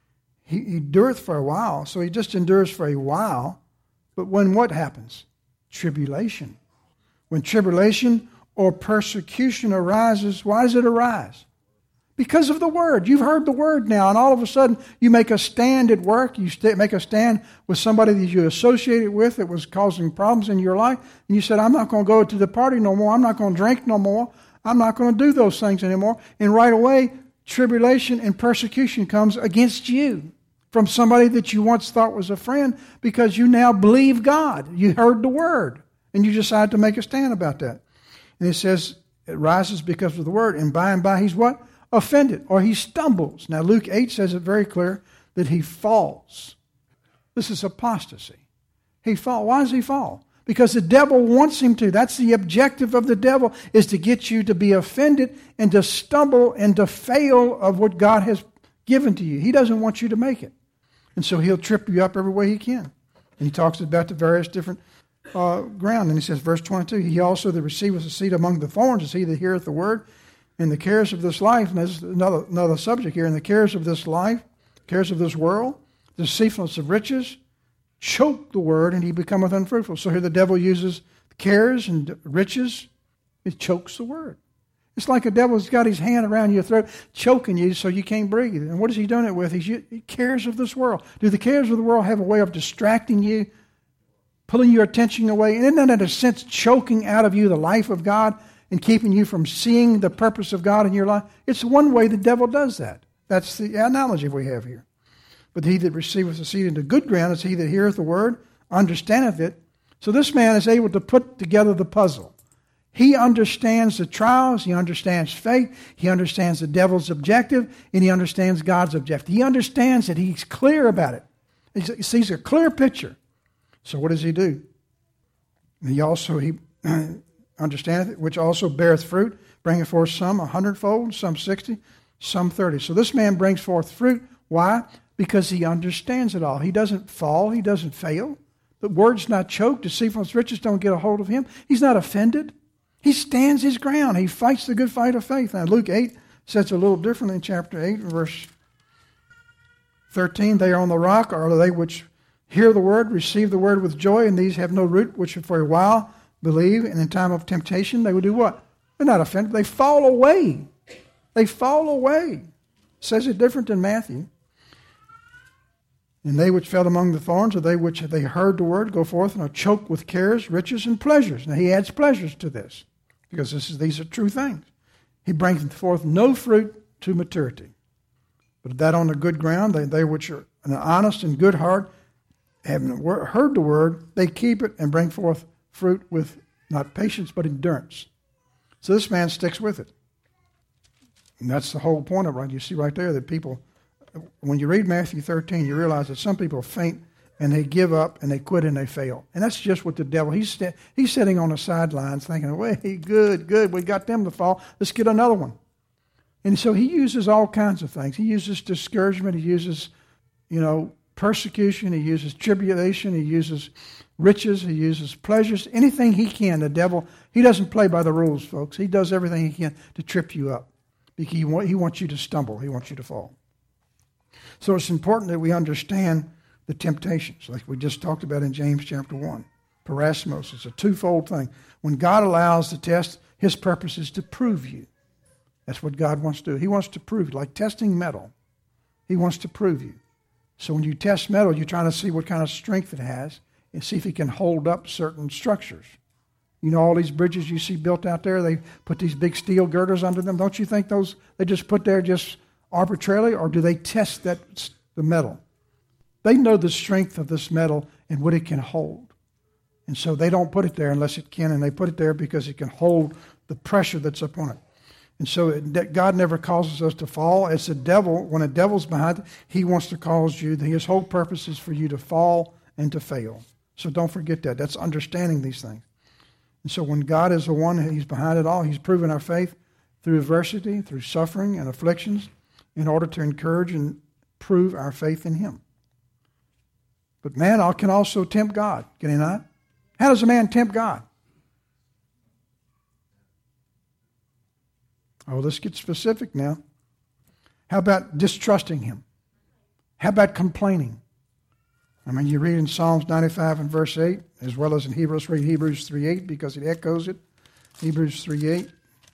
He endureth for a while, so he just endures for a while. But when what happens? Tribulation. When tribulation or persecution arises, why does it arise? Because of the word. You've heard the word now, and all of a sudden you make a stand at work. You make a stand with somebody that you associated with that was causing problems in your life. And you said, I'm not going to go to the party no more. I'm not going to drink no more. I'm not going to do those things anymore. And right away, tribulation and persecution comes against you from somebody that you once thought was a friend, because you now believe God. You heard the word, and you decide to make a stand about that. And it says it rises because of the word, and by he's what? Offended, or he stumbles. Now Luke 8 says it very clear that he falls. This is apostasy. He falls. Why does he fall? Because the devil wants him to. That's the objective of the devil, is to get you to be offended and to stumble and to fail of what God has given to you. He doesn't want you to make it. And so he'll trip you up every way he can. And he talks about the various different ground. And he says, verse 22, he also that receiveth a seed among the thorns is he that heareth the word, and the cares of this life, and there's another subject here, and the cares of this life, cares of this world, the deceitfulness of riches, choke the word, and he becometh unfruitful. So here the devil uses cares and riches. It chokes the word. It's like a devil's got his hand around your throat, choking you so you can't breathe. And what is he doing it with? He cares of this world. Do the cares of the world have a way of distracting you, pulling your attention away? And isn't that, in a sense, choking out of you the life of God and keeping you from seeing the purpose of God in your life? It's one way the devil does that. That's the analogy we have here. But he that receiveth the seed into good ground is he that heareth the word, understandeth it. So this man is able to put together the puzzle. He understands the trials, he understands faith, he understands the devil's objective, and he understands God's objective. He understands it. He's clear about it. He sees a clear picture. So what does he do? He understandeth it, which also beareth fruit, bringeth forth some 100-fold, some 60, some 30. So this man brings forth fruit. Why? Because he understands it all. He doesn't fall. He doesn't fail. The word's not choked. Deceitfulness, riches don't get a hold of him. He's not offended. He stands his ground. He fights the good fight of faith. Now, Luke 8 says a little differently in chapter 8, verse 13. They are on the rock, are they which hear the word, receive the word with joy, and these have no root, which for a while believe, and in time of temptation, they would do what? They're not offended. They fall away. They fall away. It says it different in Matthew. And they which fell among the thorns are they which they heard the word, go forth and are choked with cares, riches, and pleasures. Now he adds pleasures to this, because these are true things. He brings forth no fruit to maturity. But that on the good ground, they which are an honest and good heart, having heard the word, they keep it and bring forth fruit with not patience but endurance. So this man sticks with it. And that's the whole point of it, right? You see right there that people, when you read Matthew 13, you realize that some people faint and they give up and they quit and they fail. And that's just what the devil, he's sitting on the sidelines thinking, well, good, we got them to fall. Let's get another one. And so he uses all kinds of things. He uses discouragement. He uses, persecution. He uses tribulation. He uses riches. He uses pleasures. Anything he can. The devil, he doesn't play by the rules, folks. He does everything he can to trip you up. Because he wants you to stumble. He wants you to fall. So it's important that we understand the temptations, like we just talked about in James chapter 1. Parasmos, it's a twofold thing. When God allows the test, his purpose is to prove you. That's what God wants to do. He wants to prove you, like testing metal. He wants to prove you. So when you test metal, you're trying to see what kind of strength it has and see if it can hold up certain structures. You know all these bridges you see built out there, they put these big steel girders under them. Don't you think those they just put there just arbitrarily, or do they test the metal? They know the strength of this metal and what it can hold. And so they don't put it there unless it can, and they put it there because it can hold the pressure that's upon it. And so God never causes us to fall. It's the devil. When the devil's behind it, he wants to cause you. His whole purpose is for you to fall and to fail. So don't forget that. That's understanding these things. And so when God is the one, he's behind it all. He's proven our faith through adversity, through suffering and afflictions, in order to encourage and prove our faith in him. But man can also tempt God, can he not? How does a man tempt God? Oh, let's get specific now. How about distrusting him? How about complaining? I mean, you read in Psalms 95 and verse 8, as well as in Hebrews 3:8, because it echoes it. Hebrews 3:8.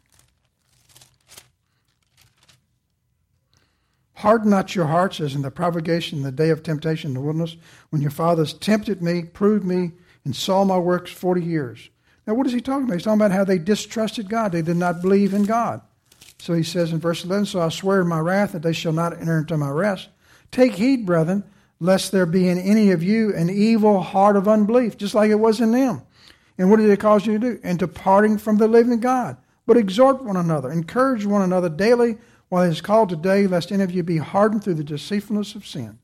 Harden not your hearts as in the provocation in the day of temptation in the wilderness, when your fathers tempted me, proved me, and saw my works 40 years. Now, what is he talking about? He's talking about how they distrusted God. They did not believe in God. So he says in verse 11, so I swear in my wrath that they shall not enter into my rest. Take heed, brethren, lest there be in any of you an evil heart of unbelief, just like it was in them. And what did it cause you to do? And departing from the living God. But exhort one another, encourage one another daily, while it is called today, lest any of you be hardened through the deceitfulness of sin.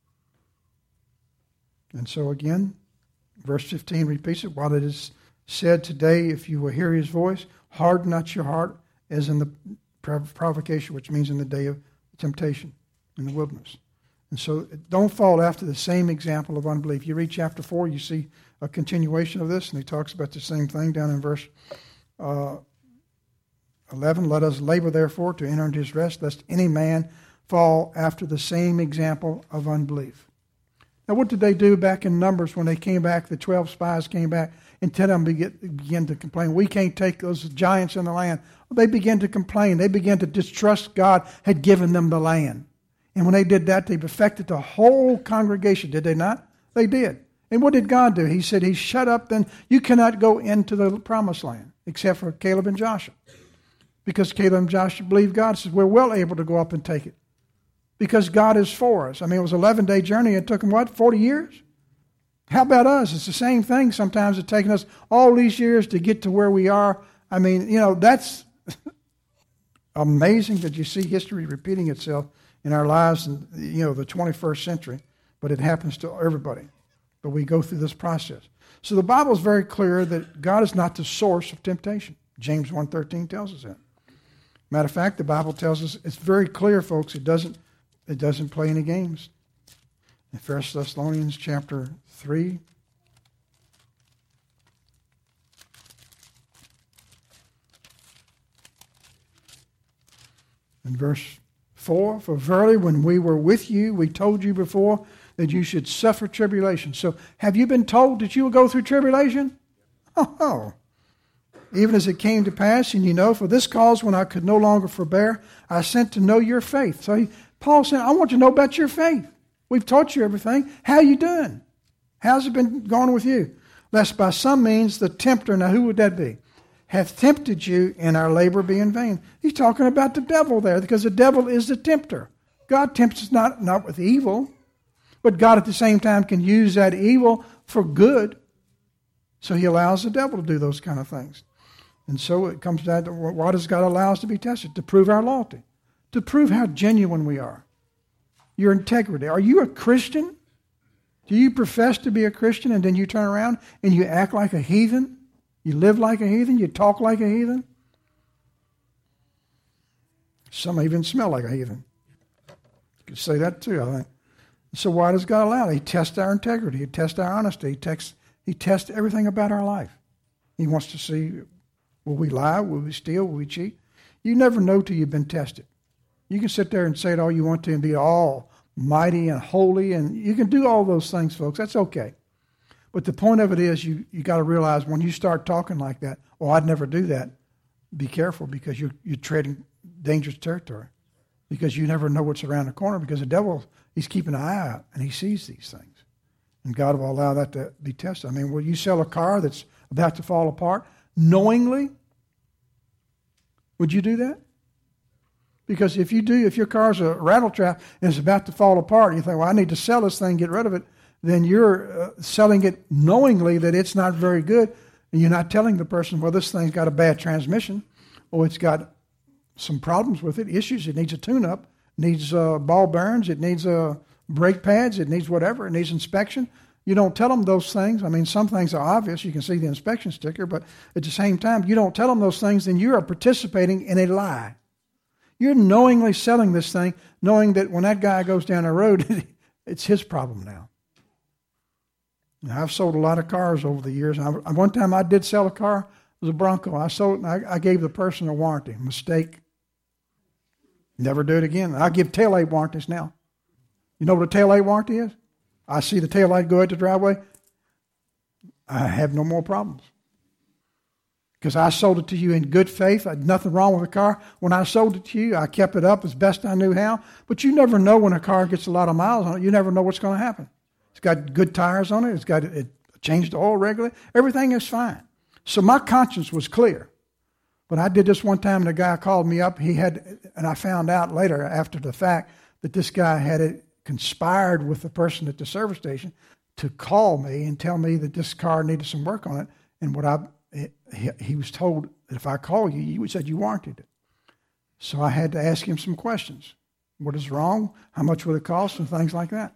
And so again, verse 15 repeats it, while it is said today, if you will hear his voice, harden not your heart as in the provocation, which means in the day of temptation in the wilderness. And so don't fall after the same example of unbelief. You read chapter 4, you see a continuation of this, and he talks about the same thing down in verse 11. Let us labor, therefore, to enter into his rest, lest any man fall after the same example of unbelief. Now, what did they do back in Numbers when they came back? The 12 spies came back, and 10 of them began to complain. We can't take those giants in the land. They began to complain. They began to distrust God had given them the land. And when they did that, they affected the whole congregation, did they not? They did. And what did God do? He said, he shut up, then you cannot go into the promised land, except for Caleb and Joshua. Because Caleb and Joshua believed God, says we're well able to go up and take it. Because God is for us. I mean, it was an 11-day journey. It took them, 40 years? How about us? It's the same thing. Sometimes it's taken us all these years to get to where we are. I mean, that's amazing that you see history repeating itself in our lives in, the 21st century. But it happens to everybody. But we go through this process. So the Bible is very clear that God is not the source of temptation. James 1:13 tells us that. Matter of fact, the Bible tells us, it's very clear, folks, it doesn't play any games. In 1 Thessalonians chapter 3, in verse 4, for verily when we were with you, we told you before that you should suffer tribulation. So have you been told that you will go through tribulation? Oh. Even as it came to pass, and you know, for this cause when I could no longer forbear, I sent to know your faith. So Paul said, I want to know about your faith. We've taught you everything. How you doing? How's it been going with you? Lest by some means the tempter, now who would that be, hath tempted you, and our labor be in vain. He's talking about the devil there, because the devil is the tempter. God tempts us not with evil, but God at the same time can use that evil for good. So he allows the devil to do those kind of things. And so it comes down to, why does God allow us to be tested? To prove our loyalty, to prove how genuine we are, your integrity. Are you a Christian? Do you profess to be a Christian and then you turn around and you act like a heathen? You live like a heathen? You talk like a heathen? Some even smell like a heathen. You could say that too, I think. So why does God allow it? He tests our integrity. He tests our honesty. He tests everything about our life. He wants to see, will we lie? Will we steal? Will we cheat? You never know till you've been tested. You can sit there and say it all you want to and be all mighty and holy, and you can do all those things, folks. That's okay. But the point of it is you got to realize when you start talking like that, oh, I'd never do that. Be careful, because you're treading dangerous territory, because you never know what's around the corner, because the devil, he's keeping an eye out and he sees these things. And God will allow that to be tested. I mean, will you sell a car that's about to fall apart knowingly? Would you do that? Because if you do, if your car's a rattle trap and it's about to fall apart, and you think, well, I need to sell this thing, get rid of it, then you're selling it knowingly that it's not very good, and you're not telling the person, well, this thing's got a bad transmission, or it's got some problems with it, issues, it needs a tune-up, needs ball bearings, it needs brake pads, it needs whatever, it needs inspection. You don't tell them those things. I mean, some things are obvious. You can see the inspection sticker, but at the same time, you don't tell them those things, then you are participating in a lie. You're knowingly selling this thing, knowing that when that guy goes down the road, it's his problem now. Now, I've sold a lot of cars over the years. One time I did sell a car. It was a Bronco. I sold it, and I gave the person a warranty. Mistake. Never do it again. I give taillight warranties now. You know what a taillight warranty is? I see the taillight go out the driveway. I have no more problems. Because I sold it to you in good faith. I had nothing wrong with the car. When I sold it to you, I kept it up as best I knew how. But you never know when a car gets a lot of miles on it. You never know what's going to happen. It's got good tires on it. It changed the oil regularly. Everything is fine. So my conscience was clear. But I did this one time, and the guy called me up. And I found out later, after the fact, that this guy had conspired with the person at the service station to call me and tell me that this car needed some work on it. And he was told that if I call you, you said you warranted it. So I had to ask him some questions. What is wrong? How much would it cost? And things like that.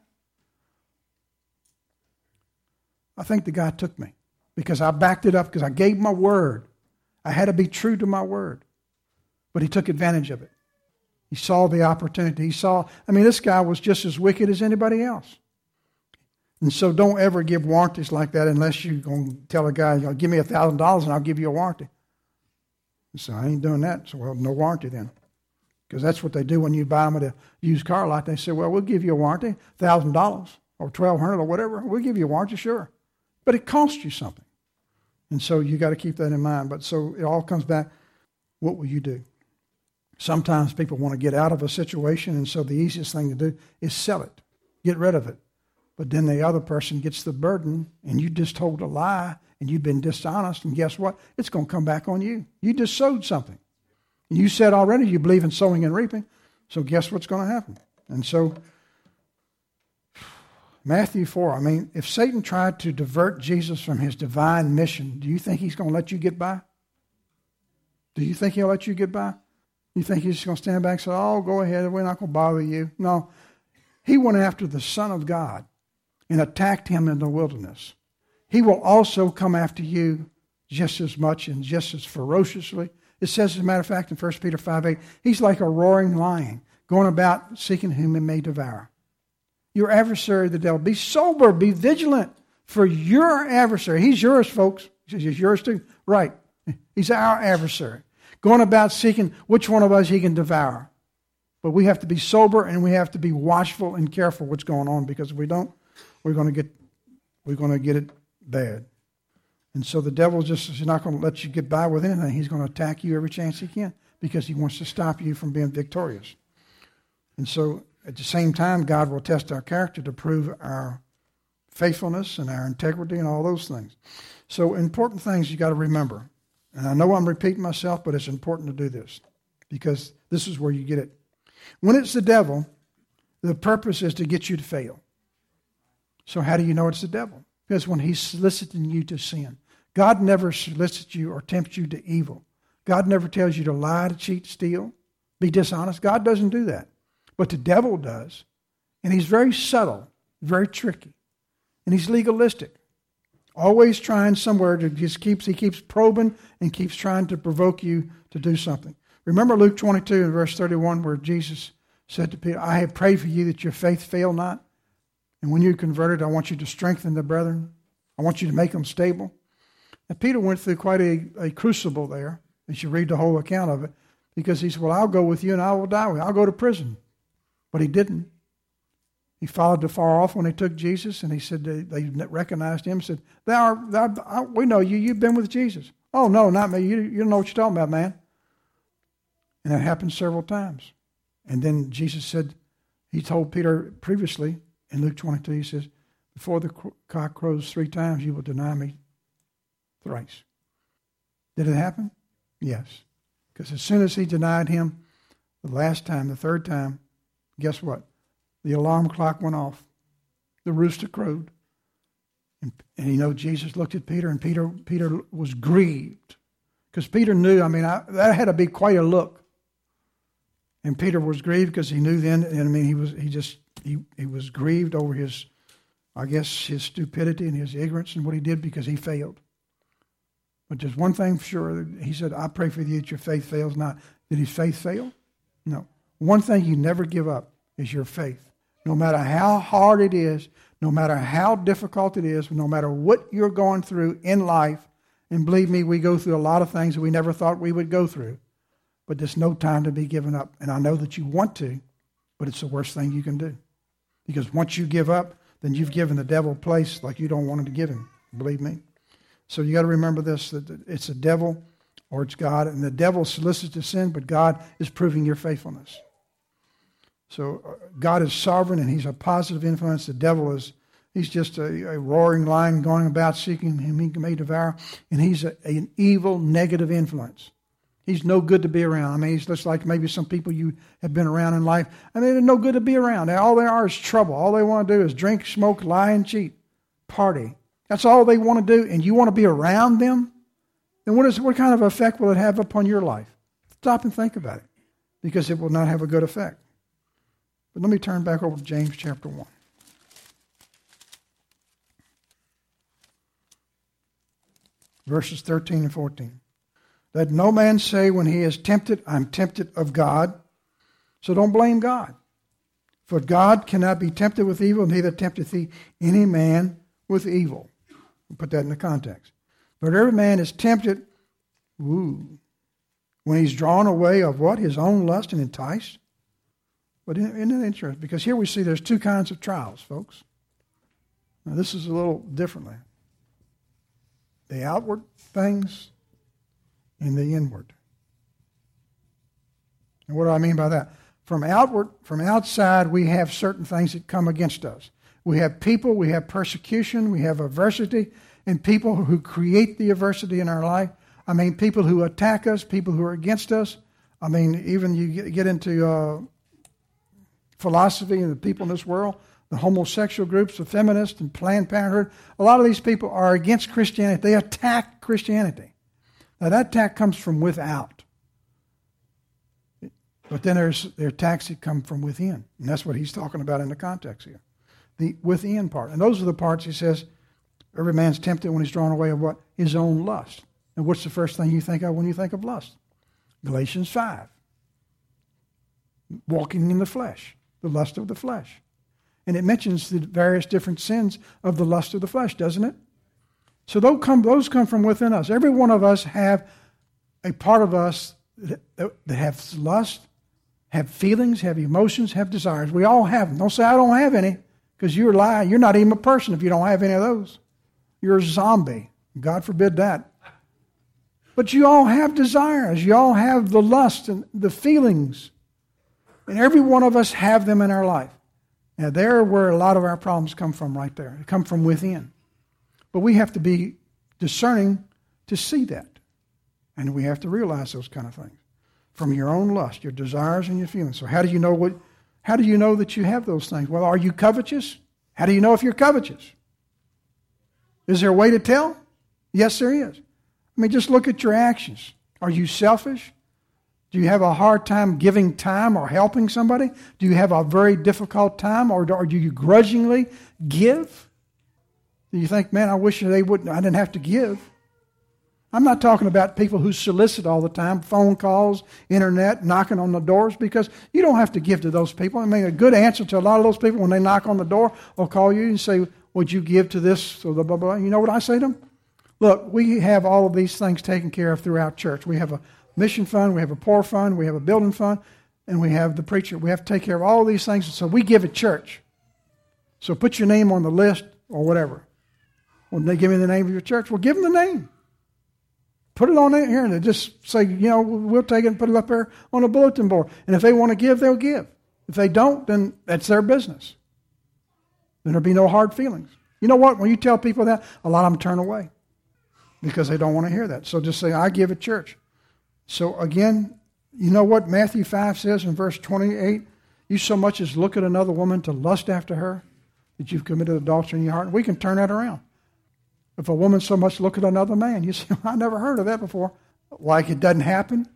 I think the guy took me because I backed it up, because I gave my word. I had to be true to my word. But he took advantage of it. He saw the opportunity. This guy was just as wicked as anybody else. And so don't ever give warranties like that unless you're going to tell a guy, give me $1,000 and I'll give you a warranty. So I ain't doing that. So, well, no warranty then. Because that's what they do when you buy them at a used car lot. They say, well, we'll give you a warranty, $1,000 or $1,200 or whatever. We'll give you a warranty, sure. But it costs you something. And so you got to keep that in mind. But so it all comes back, what will you do? Sometimes people want to get out of a situation, and so the easiest thing to do is sell it, get rid of it. But then the other person gets the burden, and you just told a lie, and you've been dishonest, and guess what? It's going to come back on you. You just sowed something. And you said already you believe in sowing and reaping, so guess what's going to happen? And so, Matthew 4, if Satan tried to divert Jesus from his divine mission, do you think he's going to let you get by? Do you think he'll let you get by? You think he's just going to stand back and say, oh, go ahead, we're not going to bother you? No. He went after the Son of God and attacked him in the wilderness. He will also come after you just as much and just as ferociously. It says, as a matter of fact, in 1 Peter 5:8, he's like a roaring lion, going about seeking whom he may devour. Your adversary, the devil. Be sober, be vigilant for your adversary. He's yours, folks. He's yours too. Right. He's our adversary. Going about seeking which one of us he can devour. But we have to be sober and we have to be watchful and careful what's going on, because if we don't, we're going to get it bad. And so the devil just is not going to let you get by with anything. He's going to attack you every chance he can because he wants to stop you from being victorious. And so at the same time, God will test our character to prove our faithfulness and our integrity and all those things. So important things you got to remember. And I know I'm repeating myself, but it's important to do this because this is where you get it. When it's the devil, the purpose is to get you to fail. So how do you know it's the devil? Because when he's soliciting you to sin. God never solicits you or tempts you to evil. God never tells you to lie, to cheat, steal, be dishonest. God doesn't do that. But the devil does. And he's very subtle, very tricky. And he's legalistic. Always trying somewhere to he keeps probing and keeps trying to provoke you to do something. Remember Luke 22 and verse 31 where Jesus said to Peter, I have prayed for you that your faith fail not. And when you're converted, I want you to strengthen the brethren. I want you to make them stable. And Peter went through quite a crucible there, as you read the whole account of it, because he said, well, I'll go with you and I will die with you. I'll go to prison. But he didn't. He followed afar off when they took Jesus, and he said they recognized him, said, we know you. You've been with Jesus. Oh, no, not me. You don't know what you're talking about, man. And that happened several times. And then Jesus said, he told Peter previously in Luke 22, he says, before the cock crows 3 times, you will deny me thrice. Did it happen? Yes. Because as soon as he denied him the last time, the 3rd time, guess what? The alarm clock went off. The rooster crowed. And Jesus looked at Peter, and Peter was grieved. Because Peter knew, that had to be quite a look. And Peter was grieved because he knew then, he was grieved over his stupidity and his ignorance and what he did because he failed. But there's one thing for sure. He said, I pray for you that your faith fails not. Did his faith fail? No. One thing you never give up is your faith. No matter how hard it is, no matter how difficult it is, no matter what you're going through in life, and believe me, we go through a lot of things that we never thought we would go through. But there's no time to be given up. And I know that you want to, but it's the worst thing you can do. Because once you give up, then you've given the devil a place like you don't want to give him. Believe me. So you got to remember this, that it's the devil or it's God. And the devil solicits to sin, but God is proving your faithfulness. So God is sovereign and he's a positive influence. The devil he's just a roaring lion going about seeking whom he may devour. And he's an evil, negative influence. He's no good to be around. He's just like maybe some people you have been around in life. They're no good to be around. All they are is trouble. All they want to do is drink, smoke, lie, and cheat. Party. That's all they want to do. And you want to be around them? Then what kind of effect will it have upon your life? Stop and think about it. Because it will not have a good effect. But let me turn back over to James chapter 1. Verses 13 and 14. Let no man say when he is tempted, I'm tempted of God. So don't blame God. For God cannot be tempted with evil, neither tempteth he any man with evil. We'll put that in the context. But every man is tempted, when he's drawn away of what? His own lust and enticed. But isn't it interesting? Because here we see there's 2 kinds of trials, folks. Now this is a little differently. The outward things and the inward. And what do I mean by that? From outside, we have certain things that come against us. We have people, we have persecution, we have adversity, and people who create the adversity in our life. People who attack us, people who are against us. Even you get into philosophy and the people in this world, the homosexual groups, the feminists and Planned Parenthood. A lot of these people are against Christianity. They attack Christianity. Now that attack comes from without. But then there's attacks that come from within. And that's what he's talking about in the context here. The within part. And those are the parts he says, every man's tempted when he's drawn away of what? His own lust. And what's the first thing you think of when you think of lust? Galatians 5. Walking in the flesh. The lust of the flesh. And it mentions the various different sins of the lust of the flesh, doesn't it? So those come from within us. Every one of us have a part of us that have lust, have feelings, have emotions, have desires. We all have them. Don't say, I don't have any, because you're lying. You're not even a person if you don't have any of those. You're a zombie, God forbid that. But you all have desires. You all have the lust and the feelings. And every one of us have them in our life. Now, there where a lot of our problems come from right there. They come from within. But we have to be discerning to see that. And we have to realize those kind of things. From your own lust, your desires and your feelings. So how do you know that you have those things? Well, are you covetous? How do you know if you're covetous? Is there a way to tell? Yes, there is. I mean, just look at your actions. Are you selfish? Do you have a hard time giving time or helping somebody? Do you have a very difficult time, or do you grudgingly give? Do you think, man, I wish I didn't have to give? I'm not talking about people who solicit all the time, phone calls, internet, knocking on the doors, because you don't have to give to those people. I mean, a good answer to a lot of those people when they knock on the door or call you and say, would you give to this or blah, blah, blah. You know what I say to them? Look, we have all of these things taken care of throughout church. We have a mission fund, we have a poor fund, we have a building fund, and we have the preacher. We have to take care of all of these things, so we give at church. So put your name on the list or whatever. When they give me the name of your church, well, give them the name. Put it on there here and just say, we'll take it and put it up there on a bulletin board. And if they want to give, they'll give. If they don't, then that's their business. Then there'll be no hard feelings. You know what? When you tell people that, a lot of them turn away because they don't want to hear that. So just say, I give at church. So again, you know what Matthew 5 says in verse 28? You so much as look at another woman to lust after her that you've committed adultery in your heart. We can turn that around. If a woman so much look at another man, you say, I never heard of that before. Like it doesn't happen?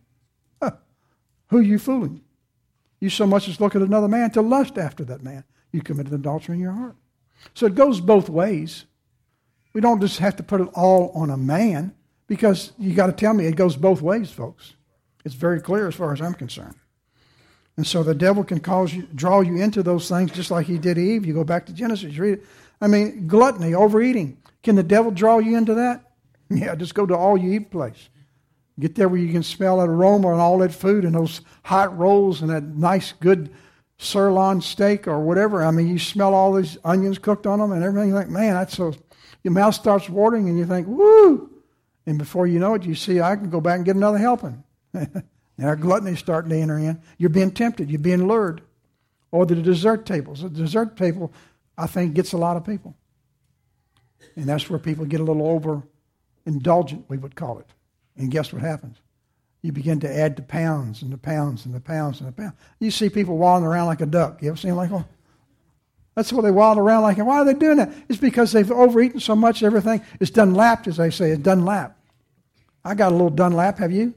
Who are you fooling? You so much as look at another man to lust after that man. You committed adultery in your heart. So it goes both ways. We don't just have to put it all on a man, because you got to tell me it goes both ways, folks. It's very clear as far as I'm concerned. And so the devil can draw you into those things just like he did Eve. You go back to Genesis, you read it. I mean, gluttony, overeating. Can the devil draw you into that? Yeah, just go to all you eat place. Get there where you can smell that aroma and all that food and those hot rolls and that nice, good sirloin steak or whatever. I mean, you smell all these onions cooked on them and everything. You think, man, that's so... Your mouth starts watering and you think, woo! And before you know it, you see, I can go back and get another helping. And our gluttony is starting to enter in. You're being tempted. You're being lured. Or the dessert tables. The dessert table, I think, gets a lot of people. And that's where people get a little over-indulgent, we would call it. And guess what happens? You begin to add the pounds and the pounds and the pounds and the pounds. You see people waddling around like a duck. You ever seen them like, oh, that's what they waddle around like. And why are they doing that? It's because they've overeaten so much, everything is Dunlapped, as they say. It's Dunlap. I got a little Dunlap, have you?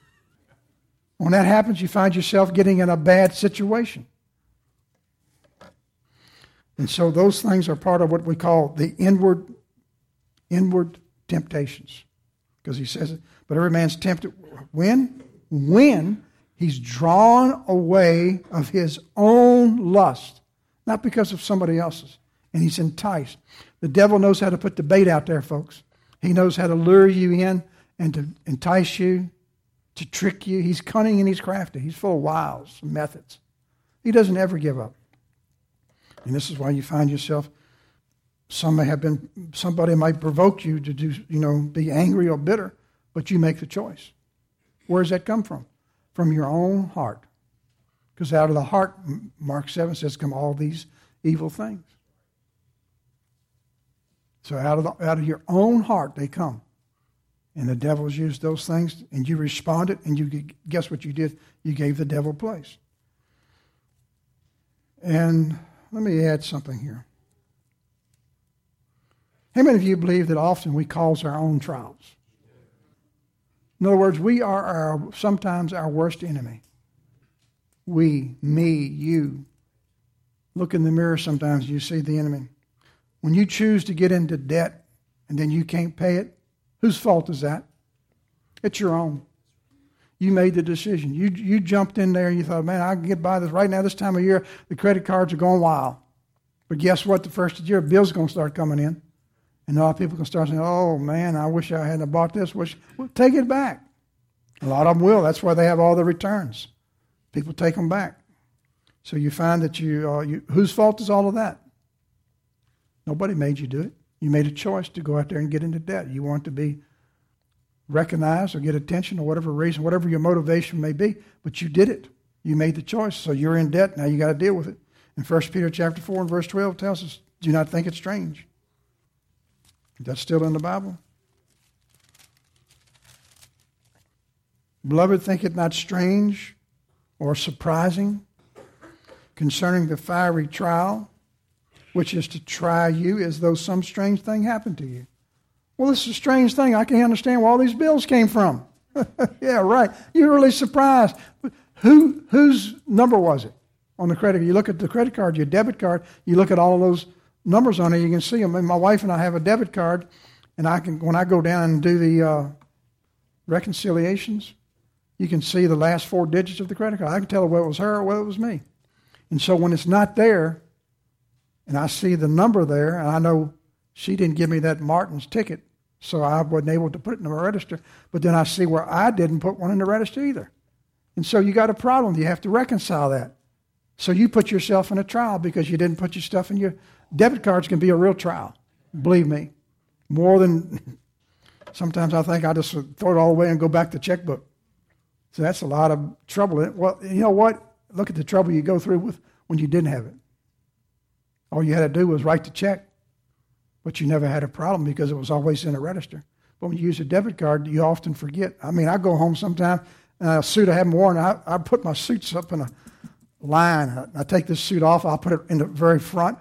When that happens, you find yourself getting in a bad situation. And so those things are part of what we call the inward temptations. Because he says it, but every man's tempted when? When he's drawn away of his own lust, not because of somebody else's. And he's enticed. The devil knows how to put the bait out there, folks. He knows how to lure you in and to entice you, to trick you. He's cunning and he's crafty. He's full of wiles and methods. He doesn't ever give up. And this is why you find yourself, somebody might provoke you to do, be angry or bitter, but you make the choice. Where does that come from? From your own heart. Because out of the heart, Mark 7 says, come all these evil things. So out of your own heart they come. And the devil's used those things, and you responded, and guess what you did? You gave the devil place. And let me add something here. How many of you believe that often we cause our own trials? In other words, we are sometimes our worst enemy. We, me, you. Look in the mirror sometimes and you see the enemy. When you choose to get into debt and then you can't pay it, whose fault is that? It's your own. You made the decision. You jumped in there and you thought, man, I can get by this. Right now, this time of year, the credit cards are going wild. But guess what? The first of the year, bills are going to start coming in. And a lot of people can start saying, oh, man, I wish I hadn't bought this. Well, take it back. A lot of them will. That's why they have all the returns. People take them back. So you find that whose fault is all of that? Nobody made you do it. You made a choice to go out there and get into debt. You want to be recognized or get attention or whatever reason, whatever your motivation may be, but you did it. You made the choice, so you're in debt. Now you got to deal with it. And 1 Peter chapter 4 and verse 12 tells us, do not think it strange. That's still in the Bible. Beloved, think it not strange or surprising concerning the fiery trial, which is to try you as though some strange thing happened to you. Well, this is a strange thing. I can't understand where all these bills came from. Yeah, right. You're really surprised. Whose number was it on the credit card? You look at the credit card, your debit card, you look at all of those numbers on it, you can see them. And my wife and I have a debit card, and when I go down and do the reconciliations, you can see the last 4 digits of the credit card. I can tell whether it was her or whether it was me. And so when it's not there, and I see the number there, and I know she didn't give me that Martin's ticket, so I wasn't able to put it in the register, but then I see where I didn't put one in the register either. And so you got a problem. You have to reconcile that. So you put yourself in a trial because you didn't put your stuff in your debit cards. Can be a real trial. Believe me. More than, sometimes I think I just throw it all away and go back to checkbook. So that's a lot of trouble. Well, you know what? Look at the trouble you go through with when you didn't have it. All you had to do was write the check, but you never had a problem because it was always in a register. But when you use a debit card, you often forget. I mean, I go home sometimes, and a suit I haven't worn, I put my suits up in a line. I take this suit off, I'll put it in the very front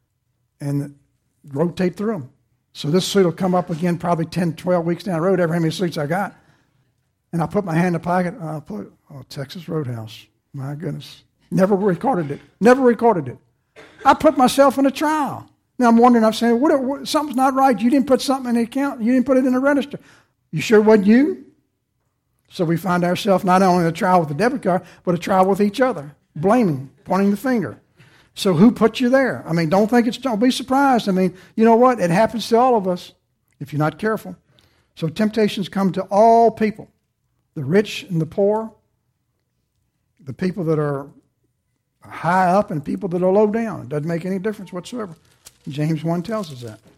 and rotate through them. So this suit will come up again probably 10, 12 weeks down the road, ever how many suits I got. And I put my hand in the pocket, I'll put, Texas Roadhouse. My goodness. Never recorded it. I put myself in a trial. Now I'm wondering, I'm saying, what, something's not right. You didn't put something in the account. You didn't put it in the register. You sure it wasn't you? So we find ourselves not only in a trial with the debit card, but a trial with each other. Blaming, pointing the finger. So who put you there? I mean, don't be surprised. I mean, you know what? It happens to all of us if you're not careful. So temptations come to all people. The rich and the poor. The people that are high up and people that are low down. It doesn't make any difference whatsoever. James 1 tells us that.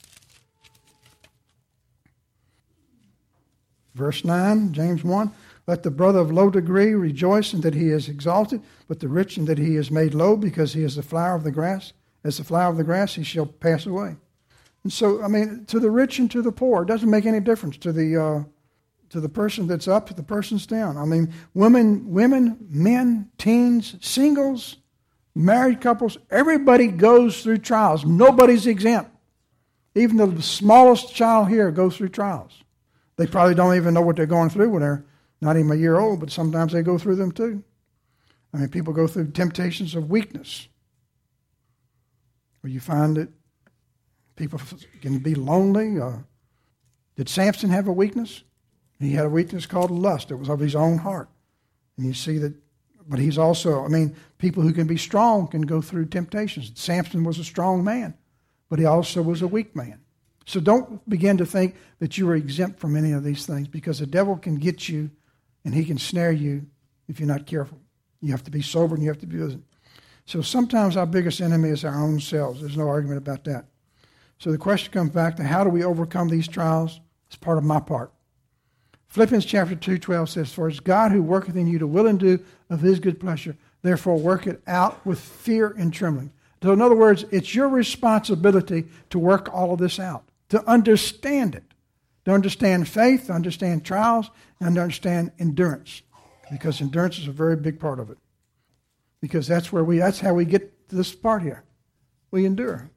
Verse 9, James 1, let the brother of low degree rejoice in that he is exalted, but the rich in that he is made low, because he is the flower of the grass. As the flower of the grass, he shall pass away. And so, I mean, to the rich and to the poor, it doesn't make any difference to the person that's up, to the person's down. I mean, women, men, teens, singles, married couples, everybody goes through trials. Nobody's exempt. Even the smallest child here goes through trials. They probably don't even know what they're going through when they're not even a year old, but sometimes they go through them too. I mean, people go through temptations of weakness, where you find that people can be lonely. Did Samson have a weakness? He had a weakness called lust. It was of his own heart. And you see that, but he's also, I mean, people who can be strong can go through temptations. Samson was a strong man, but he also was a weak man. So don't begin to think that you are exempt from any of these things, because the devil can get you and he can snare you if you're not careful. You have to be sober and you have to be vigilant. So sometimes our biggest enemy is our own selves. There's no argument about that. So the question comes back to, how do we overcome these trials? It's part of my part. Philippians chapter 2:12 says, for it's God who worketh in you to will and do of his good pleasure. Therefore work it out with fear and trembling. So in other words, it's your responsibility to work all of this out, to understand it, to understand faith, to understand trials, and to understand endurance. Because endurance is a very big part of it. Because that's how we get to this part here. We endure.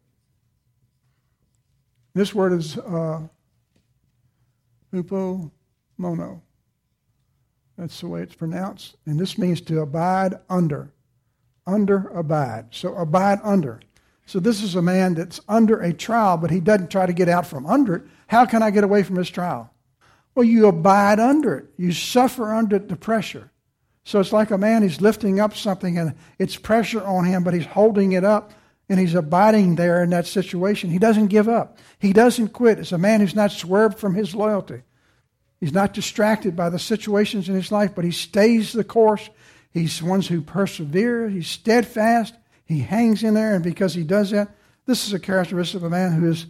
This word is hupomono. That's the way it's pronounced. And this means to abide under. Under, abide. So abide under. So this is a man that's under a trial, but he doesn't try to get out from under it. How can I get away from this trial? Well, you abide under it. You suffer under the pressure. So it's like a man who's lifting up something and it's pressure on him, but he's holding it up and he's abiding there in that situation. He doesn't give up. He doesn't quit. It's a man who's not swerved from his loyalty. He's not distracted by the situations in his life, but he stays the course. He's one who perseveres. He's steadfast. He hangs in there, and because he does that, this is a characteristic of a man who is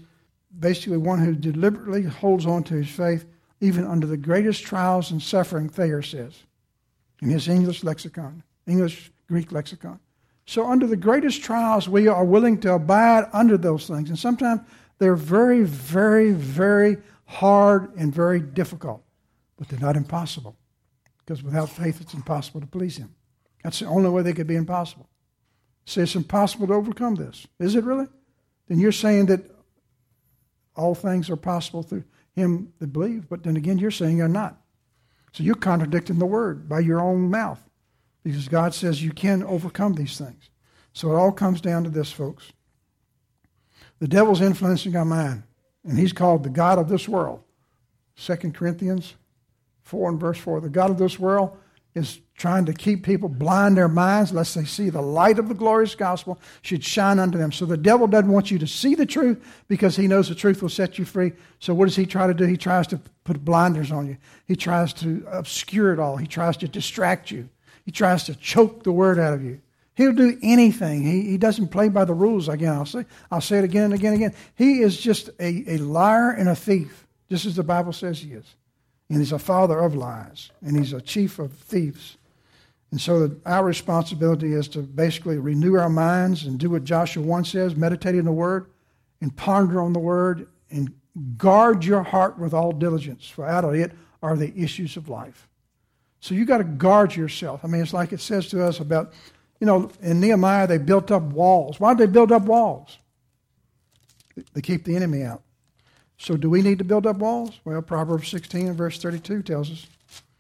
basically one who deliberately holds on to his faith even under the greatest trials and suffering, Thayer says, in his English Greek lexicon. So under the greatest trials, we are willing to abide under those things. And sometimes they're very, very, very hard and very difficult. But they're not impossible. Because without faith, it's impossible to please him. That's the only way they could be impossible. So it's impossible to overcome this. Is it really? Then you're saying that all things are possible through him that believe. But then again, you're saying they're not. So you're contradicting the word by your own mouth. Because God says you can overcome these things. So it all comes down to this, folks. The devil's influencing our mind. And he's called the God of this world. 2 Corinthians 4 and verse 4. The God of this world is trying to keep people blind their minds lest they see the light of the glorious gospel should shine unto them. So the devil doesn't want you to see the truth because he knows the truth will set you free. So what does he try to do? He tries to put blinders on you. He tries to obscure it all. He tries to distract you. He tries to choke the word out of you. He'll do anything. He doesn't play by the rules. Again, I'll say it again and again and again. He is just a liar and a thief, just as the Bible says he is. And he's a father of lies. And he's a chief of thieves. And so our responsibility is to basically renew our minds and do what Joshua 1 says, meditate in the Word and ponder on the Word and guard your heart with all diligence, for out of it are the issues of life. So you got to guard yourself. I mean, it's like it says to us about, in Nehemiah they built up walls. Why did they build up walls? They keep the enemy out. So do we need to build up walls? Well, Proverbs 16 and verse 32 tells us.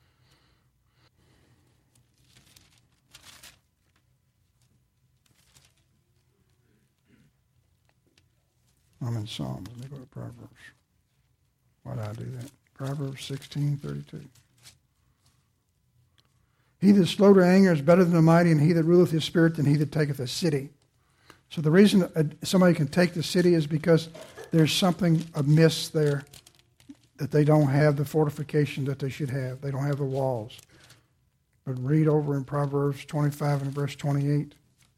I'm in Psalms. Let me go to Proverbs. Why did I do that? Proverbs 16:32. He that is slow to anger is better than the mighty, and he that ruleth his spirit than he that taketh a city. So the reason somebody can take the city is because there's something amiss there, that they don't have the fortification that they should have. They don't have the walls. But read over in Proverbs 25 and verse 28.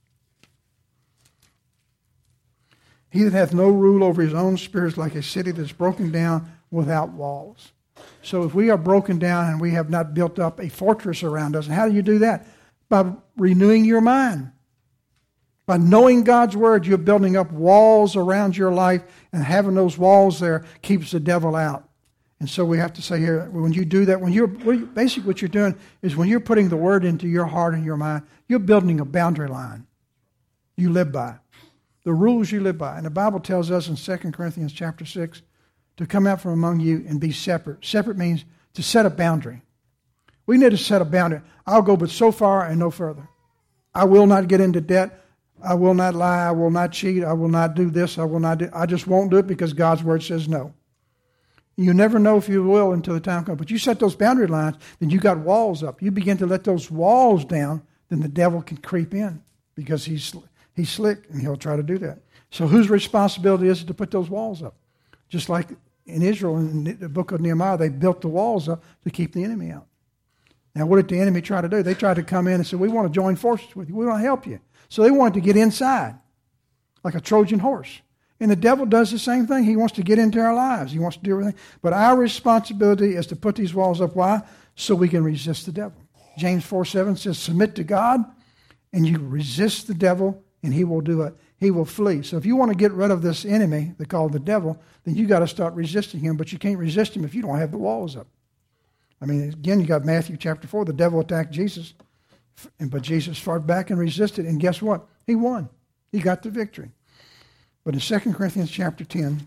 He that hath no rule over his own spirit is like a city that's broken down without walls. So if we are broken down and we have not built up a fortress around us, and how do you do that? By renewing your mind. By knowing God's word, you're building up walls around your life, and having those walls there keeps the devil out. And so we have to say here, when you do that, basically what you're doing is when you're putting the word into your heart and your mind, you're building a boundary line you live by. The rules you live by. And the Bible tells us in 2 Corinthians chapter 6 to come out from among you and be separate. Separate means to set a boundary. We need to set a boundary. I'll go but so far and no further. I will not get into debt. I will not lie. I will not cheat. I will not do this. I just won't do it because God's word says no. You never know if you will until the time comes. But you set those boundary lines, then you got walls up. You begin to let those walls down, then the devil can creep in because he's slick and he'll try to do that. So whose responsibility is it to put those walls up? Just like in Israel, in the book of Nehemiah, they built the walls up to keep the enemy out. Now, what did the enemy try to do? They tried to come in and say, we want to join forces with you. We want to help you. So they wanted to get inside, like a Trojan horse. And the devil does the same thing. He wants to get into our lives. He wants to do everything. But our responsibility is to put these walls up. Why? So we can resist the devil. James 4:7 says, submit to God, and you resist the devil, and he will do it. He will flee. So if you want to get rid of this enemy they call the devil, then you got to start resisting him. But you can't resist him if you don't have the walls up. I mean, again, you got Matthew chapter 4. The devil attacked Jesus, but Jesus fought back and resisted. And guess what? He won. He got the victory. But in 2 Corinthians chapter 10, in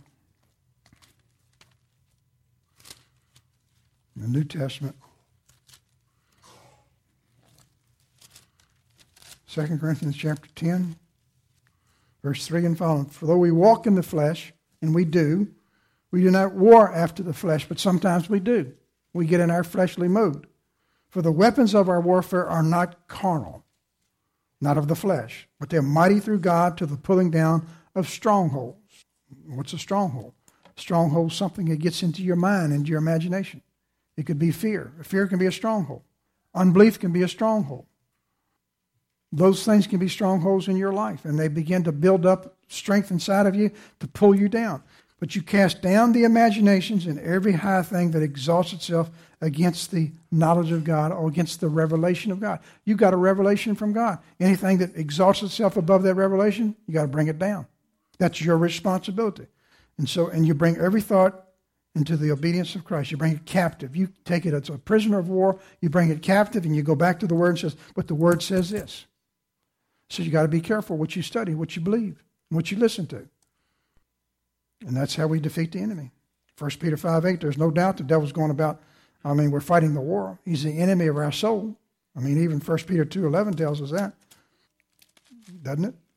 the New Testament, 2 Corinthians chapter 10, verse 3 and following. For though we walk in the flesh, and we do not war after the flesh, but sometimes we do. We get in our fleshly mood. For the weapons of our warfare are not carnal, not of the flesh, but they're mighty through God to the pulling down of strongholds. What's a stronghold? A stronghold is something that gets into your mind, into your imagination. It could be fear. Fear can be a stronghold. Unbelief can be a stronghold. Those things can be strongholds in your life, and they begin to build up strength inside of you to pull you down. But you cast down the imaginations and every high thing that exalts itself against the knowledge of God or against the revelation of God. You got a revelation from God. Anything that exalts itself above that revelation, you got to bring it down. That's your responsibility. And you bring every thought into the obedience of Christ. You bring it captive. You take it as a prisoner of war. You bring it captive, and you go back to the Word and says, but the Word says this. So you got to be careful what you study, what you believe, and what you listen to. And that's how we defeat the enemy. 1 Peter 5:8, there's no doubt the devil's going about, we're fighting the war. He's the enemy of our soul. Even 1 Peter 2:11 tells us that. Doesn't it?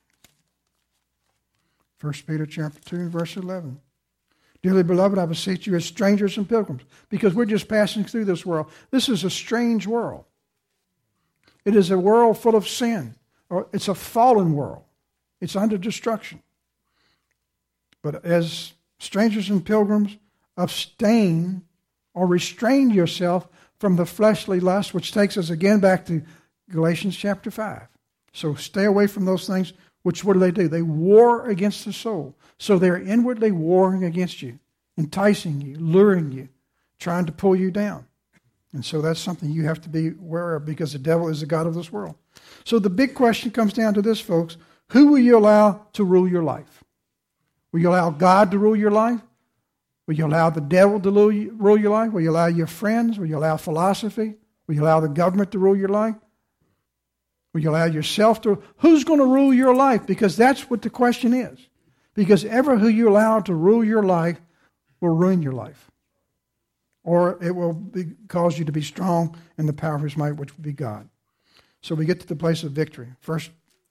1 Peter chapter 2, verse 11. Dearly beloved, I beseech you as strangers and pilgrims, because we're just passing through this world. This is a strange world. It is a world full of sin. Or it's a fallen world. It's under destruction. But as strangers and pilgrims, abstain or restrain yourself from the fleshly lust, which takes us again back to Galatians chapter 5. So stay away from those things, which what do? They war against the soul. So they're inwardly warring against you, enticing you, luring you, trying to pull you down. And so that's something you have to be aware of, because the devil is the god of this world. So the big question comes down to this, folks. Who will you allow to rule your life? Will you allow God to rule your life? Will you allow the devil to rule your life? Will you allow your friends? Will you allow philosophy? Will you allow the government to rule your life? Will you allow yourself to? Who's going to rule your life? Because that's what the question is. Because ever who you allow to rule your life will ruin your life. Or it will cause you to be strong in the power of his might, which will be God. So we get to the place of victory. 1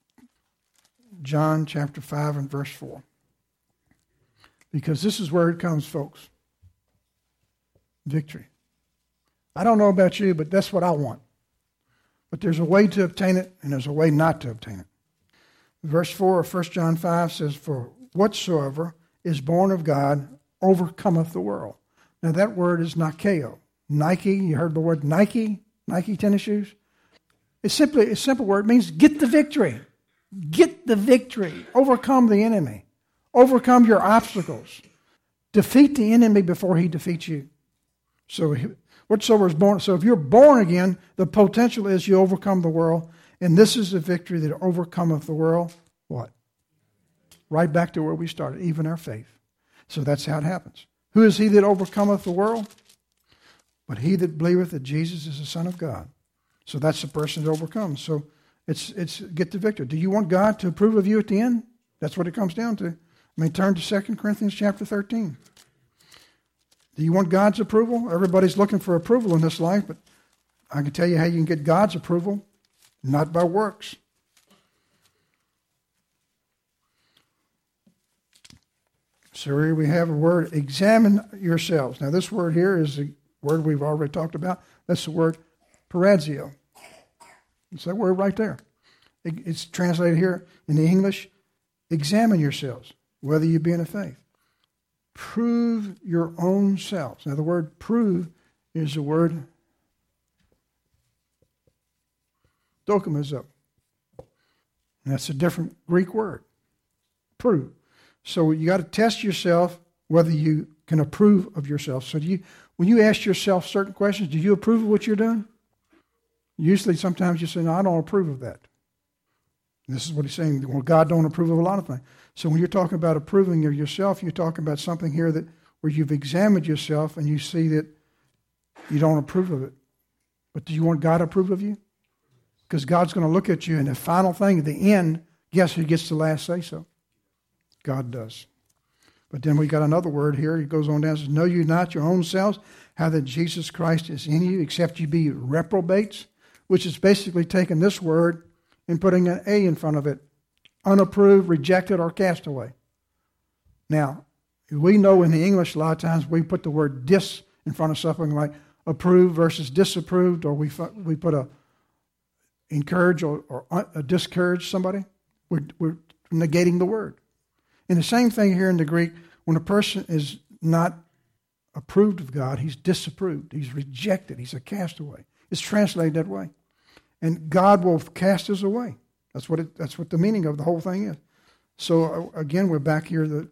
John chapter 5 and verse 4. Because this is where it comes, folks. Victory. I don't know about you, but that's what I want. But there's a way to obtain it, and there's a way not to obtain it. Verse 4 of 1 John 5 says, for whatsoever is born of God overcometh the world. Now that word is Nikeo. Nike, you heard the word Nike? Nike tennis shoes? It's simply a simple word. It means get the victory. Get the victory. Overcome the enemy. Overcome your obstacles. Defeat the enemy before he defeats you. So whatsoever is born. So if you're born again, the potential is you overcome the world. And this is the victory that overcometh the world. What? Right back to where we started, even our faith. So that's how it happens. Who is he that overcometh the world? But he that believeth that Jesus is the Son of God. So that's the person that overcomes. So it's get the victory. Do you want God to approve of you at the end? That's what it comes down to. Turn to 2 Corinthians chapter 13. Do you want God's approval? Everybody's looking for approval in this life, but I can tell you how you can get God's approval, not by works. So here we have a word, examine yourselves. Now this word here is a word we've already talked about. That's the word parazio. It's that word right there. It's translated here in the English, examine yourselves, whether you be in the faith. Prove your own selves. Now the word prove is the word dokimazo. That's a different Greek word. Prove. So you got to test yourself whether you can approve of yourself. So when you ask yourself certain questions, do you approve of what you're doing? Usually sometimes you say, no, I don't approve of that. This is what he's saying. Well, God don't approve of a lot of things. So when you're talking about approving of yourself, you're talking about something here where you've examined yourself and you see that you don't approve of it. But do you want God to approve of you? Because God's going to look at you, and the final thing, at the end, guess who gets the last say-so? God does. But then we got another word here. He goes on down and says, know you not your own selves, how that Jesus Christ is in you, except you be reprobates, which is basically taking this word and putting an A in front of it. Unapproved, rejected, or cast away. Now, we know in the English a lot of times we put the word dis in front of something like approved versus disapproved, or we put a encourage or discourage somebody. We're negating the word. And the same thing here in the Greek, when a person is not approved of God, he's disapproved, he's rejected, he's a castaway. It's translated that way. And God will cast us away. That's what the meaning of the whole thing is. So again, we're back here.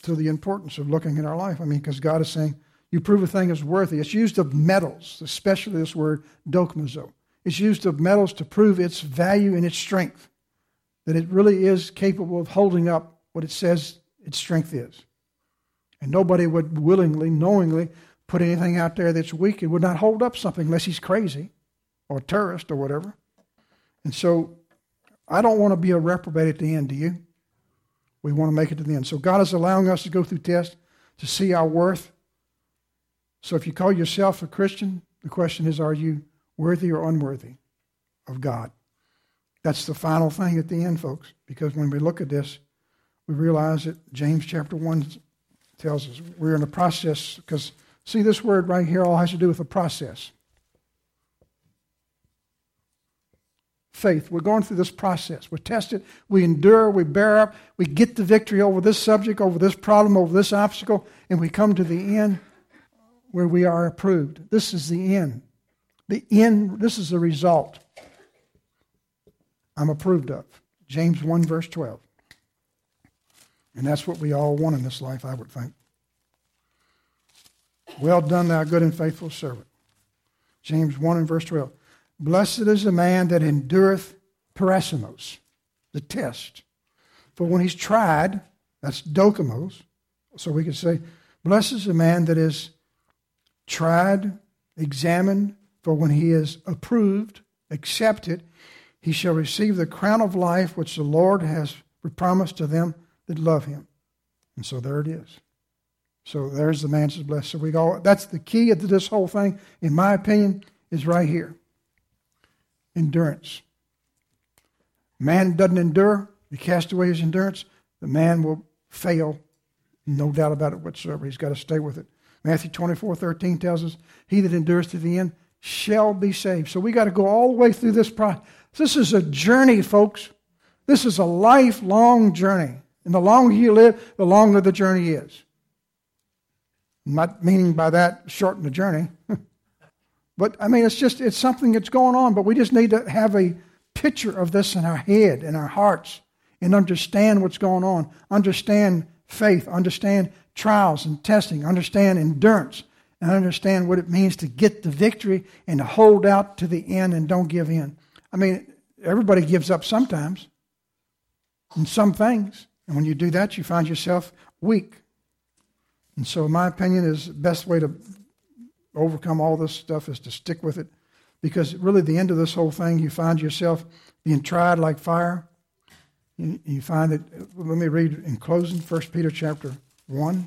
to the importance of looking at our life. I mean, because God is saying, you prove a thing is worthy. It's used of metals, especially this word dokmazo. It's used of metals to prove its value and its strength, that it really is capable of holding up what it says its strength is. And nobody would willingly, knowingly put anything out there that's weak. It would not hold up something unless he's crazy or a terrorist or whatever. And so I don't want to be a reprobate at the end, do you? We want to make it to the end. So God is allowing us to go through tests to see our worth. So if you call yourself a Christian, the question is, are you worthy or unworthy of God? That's the final thing at the end, folks, because when we look at this, we realize that James chapter 1 tells us we're in a process, because see, this word right here all has to do with a process. Faith. We're going through this process. We're tested. We endure. We bear up. We get the victory over this subject, over this problem, over this obstacle, and we come to the end where we are approved. This is the end. The end, this is the result I'm approved of. James 1 verse 12. And that's what we all want in this life, I would think. Well done, thou good and faithful servant. James 1 and verse 12. Blessed is the man that endureth peirasmos, the test. For when he's tried, that's dokimos, so we could say, blessed is the man that is tried, examined, for when he is approved, accepted, he shall receive the crown of life which the Lord has promised to them that love him. And so there it is. So there's the man that's blessed. So that's the key to this whole thing, in my opinion, is right here. Endurance. Man doesn't endure, he casts away his endurance, the man will fail, no doubt about it whatsoever. He's got to stay with it. Matthew 24:13 tells us, he that endures to the end shall be saved. So we got to go all the way through this process. This is a journey, folks. This is a lifelong journey. And the longer you live, the longer the journey is. I'm not meaning by that shorten the journey. But, I mean, it's something that's going on, but we just need to have a picture of this in our head, in our hearts, and understand what's going on. Understand faith, understand trials and testing, understand endurance, and understand what it means to get the victory and to hold out to the end and don't give in. I mean, everybody gives up sometimes in some things, and when you do that, you find yourself weak. And so, in my opinion, is the best way to overcome all this stuff is to stick with it, because really the end of this whole thing, you find yourself being tried like fire. You find that, let me read in closing, 1 Peter chapter 1.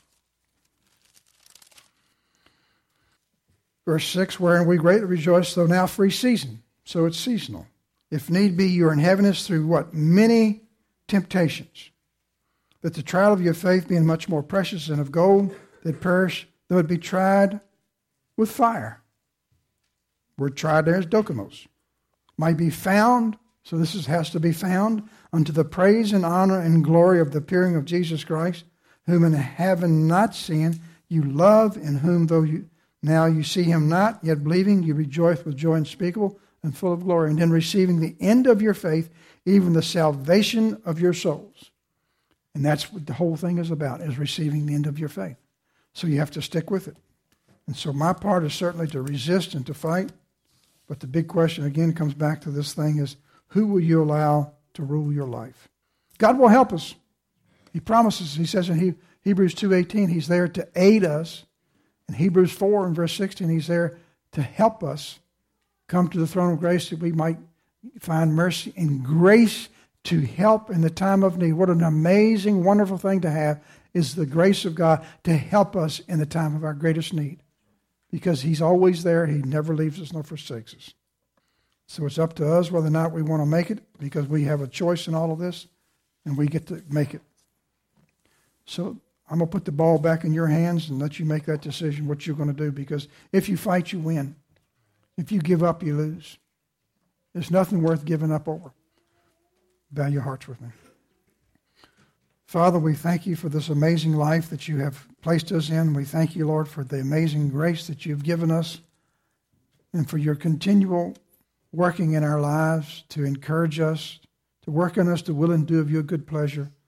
Verse 6, wherein we greatly rejoice, though now for a season. So it's seasonal. If need be, you are in heaviness through what? Many temptations. That the trial of your faith, being much more precious than of gold that perish, though it be tried with fire. Word tried there is dokimos. Might be found, so this has to be found, unto the praise and honor and glory of the appearing of Jesus Christ, whom in having not seen, you love, in whom though now you see him not, yet believing, you rejoice with joy unspeakable and full of glory, and then receiving the end of your faith, even the salvation of your souls. And that's what the whole thing is about, is receiving the end of your faith. So you have to stick with it. And so my part is certainly to resist and to fight. But the big question, again, comes back to this thing is, who will you allow to rule your life? God will help us. He promises, he says in Hebrews 2:18, he's there to aid us. In Hebrews 4 and verse 16, he's there to help us come to the throne of grace that we might find mercy and grace to help in the time of need. What an amazing, wonderful thing to have is the grace of God to help us in the time of our greatest need. Because he's always there. He never leaves us nor forsakes us. So it's up to us whether or not we want to make it, because we have a choice in all of this, and we get to make it. So I'm going to put the ball back in your hands and let you make that decision what you're going to do, because if you fight, you win. If you give up, you lose. There's nothing worth giving up over. Bow your hearts with me. Father, we thank you for this amazing life that you have placed us in. We thank you, Lord, for the amazing grace that you've given us and for your continual working in our lives to encourage us, to work on us to will and do of your good pleasure.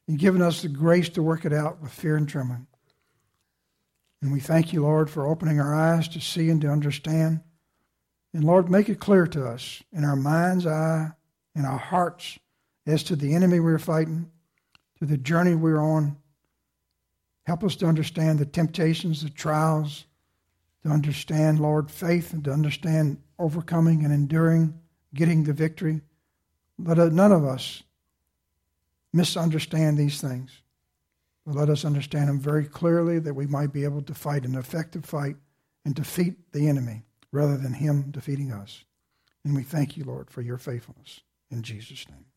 and given us the grace to work it out with fear and trembling. And we thank you, Lord, for opening our eyes to see and to understand. And Lord, make it clear to us in our mind's eye, in our hearts, as to the enemy we're fighting, to the journey we're on. Help us to understand the temptations, the trials, to understand, Lord, faith, and to understand overcoming and enduring, getting the victory. Let none of us misunderstand these things. But let us understand them very clearly, that we might be able to fight an effective fight and defeat the enemy rather than him defeating us. And we thank you, Lord, for your faithfulness. In Jesus' name.